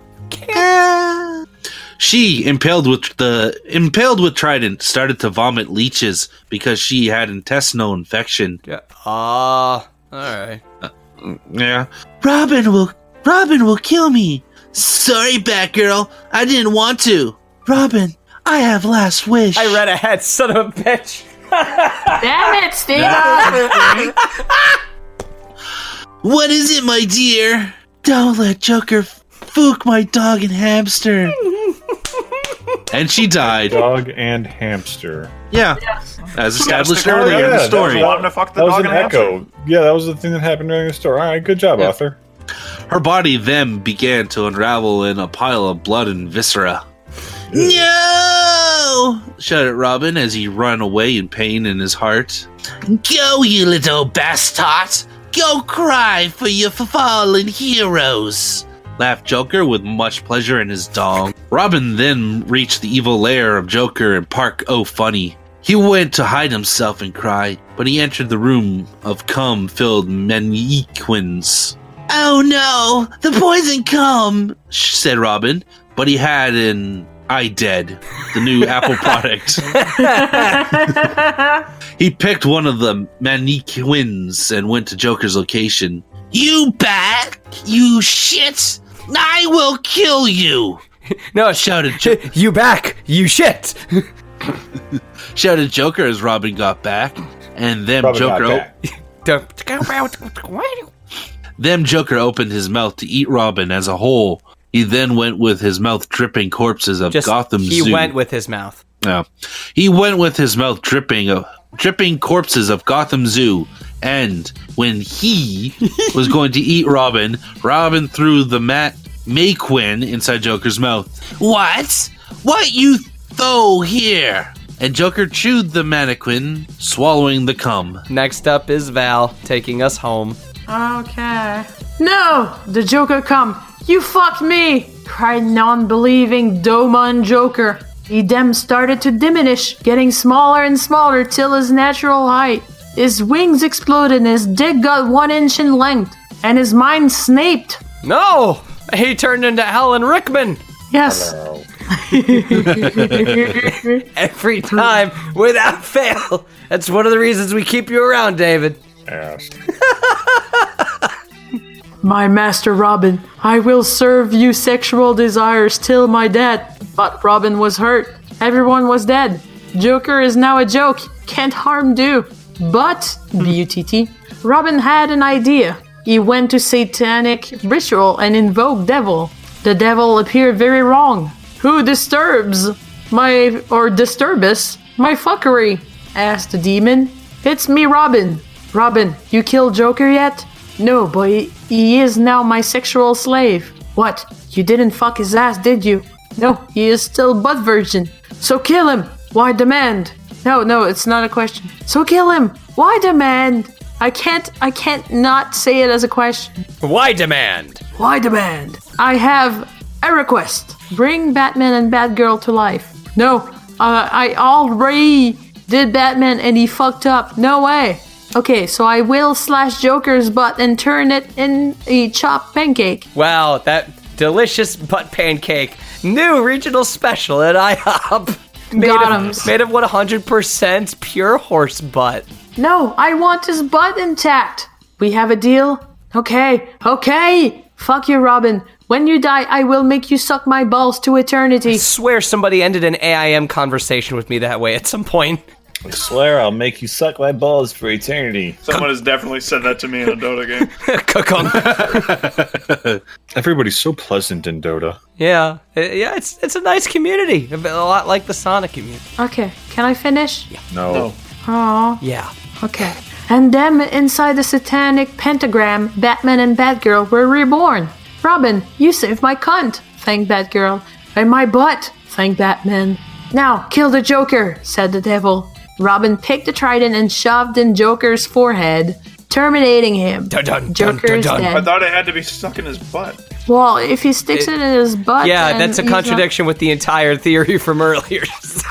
She, impaled with trident, started to vomit leeches because she had intestinal infection. Yeah. All right. Yeah. Robin will kill me. Sorry, Batgirl. I didn't want to. Robin, I have last wish. I read ahead, son of a bitch. Damn it, Steve. What is it, my dear? Don't let Joker fook my dog and hamster. And she died. Dog and hamster. Yeah. As established earlier in the story. That was an echo. Yeah, that was the thing that happened during the story. All right, good job, author. Her body then began to unravel in a pile of blood and viscera. No! Shouted Robin as he ran away in pain in his heart. Go, you little bastard! Go cry for your fallen heroes! Laughed Joker with much pleasure in his dong. Robin then reached the evil lair of Joker in Park O'Funny. He went to hide himself and cry, but he entered the room of cum-filled mannequins. Oh no! The poison cum! Said Robin, but he had an iDead, the new Apple product. He picked one of the mannequins and went to Joker's location. You bat! You shit! I will kill you! No, shouted you back! You shit! Shouted Joker as Robin got back, and then Then Joker opened his mouth to eat Robin as a whole. He then went with his mouth dripping corpses of Gotham Zoo. He went with his mouth. No. He went with his mouth dripping corpses of Gotham Zoo. And when he was going to eat Robin, Robin threw the Mayquin inside Joker's mouth. What you throw here? And Joker chewed the mannequin, swallowing the cum. Next up is Val, taking us home. Okay. No! The Joker come. You fucked me! Cried non-believing Doman Joker. He then started to diminish, getting smaller and smaller till his natural height. His wings exploded and his dick got 1 inch in length. And his mind snaped. No! He turned into Alan Rickman. Yes. Every time, without fail. That's one of the reasons we keep you around, David. Yes. My master Robin, I will serve you sexual desires till my death. But Robin was hurt. Everyone was dead. Joker is now a joke. Can't harm do. But, B-U-T-T, Robin had an idea. He went to satanic ritual and invoked devil. The devil appeared very wrong. Who disturbs? Disturbus my fuckery? Asked the demon. It's me, Robin. Robin, you killed Joker yet? No, but he is now my sexual slave. What? You didn't fuck his ass, did you? No, he is still butt virgin. So kill him. Why demand? No, it's not a question. So kill him. Why demand? I can't not say it as a question. Why demand? Why demand? I have a request. Bring Batman and Batgirl to life. No, I already did Batman and he fucked up. No way. Okay, so I will slash Joker's butt and turn it in a chopped pancake. Wow, that delicious butt pancake. New regional special at IHOP. Made of 100% pure horse butt. No, I want his butt intact. We have a deal? Okay. Fuck you, Robin. When you die, I will make you suck my balls to eternity. I swear somebody ended an AIM conversation with me that way at some point. I swear I'll make you suck my balls for eternity. Someone has definitely said that to me in a Dota game. Everybody's so pleasant in Dota. Yeah, it's a nice community. A lot like the Sonic community. Okay, can I finish? Yeah. No. Aww. Yeah. Okay. And then inside the satanic pentagram, Batman and Batgirl were reborn. Robin, you saved my cunt, thanked Batgirl. And my butt, thanked Batman. Now, kill the Joker, said the devil. Robin picked the trident and shoved in Joker's forehead, terminating him. Joker's dead. I thought it had to be stuck in his butt. Well, if he sticks it in his butt... Yeah, that's a contradiction with the entire theory from earlier.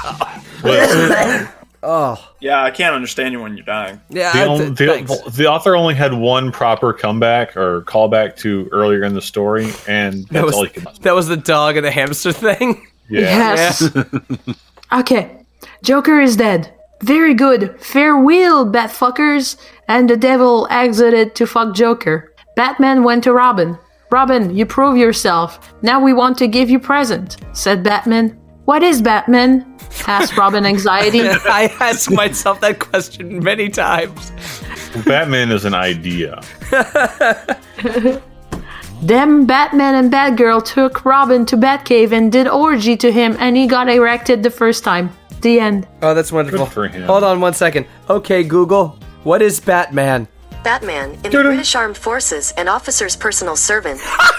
Oh. Yeah, I can't understand you when you're dying. Yeah, the author only had one proper comeback or callback to earlier in the story, and that's all he could. That was the dog and the hamster thing? Yeah. Yes. Okay. Joker is dead. Very good. Farewell, Batfuckers. And the devil exited to fuck Joker. Batman went to Robin. Robin, you prove yourself. Now we want to give you present, said Batman. What is Batman? Asked Robin anxiety. I asked myself that question many times. Batman is an idea. Then Batman and Batgirl took Robin to Batcave and did orgy to him, and he got erected the first time. The end. Oh, that's wonderful. Good for him. Hold on 1 second. Okay, Google, what is Batman? Batman in the British Armed Forces, an officer's personal servant.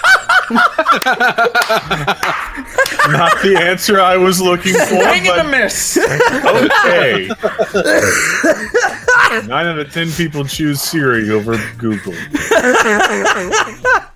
Not the answer I was looking for. Swing and a miss. Okay. 9 out of 10 people choose Siri over Google.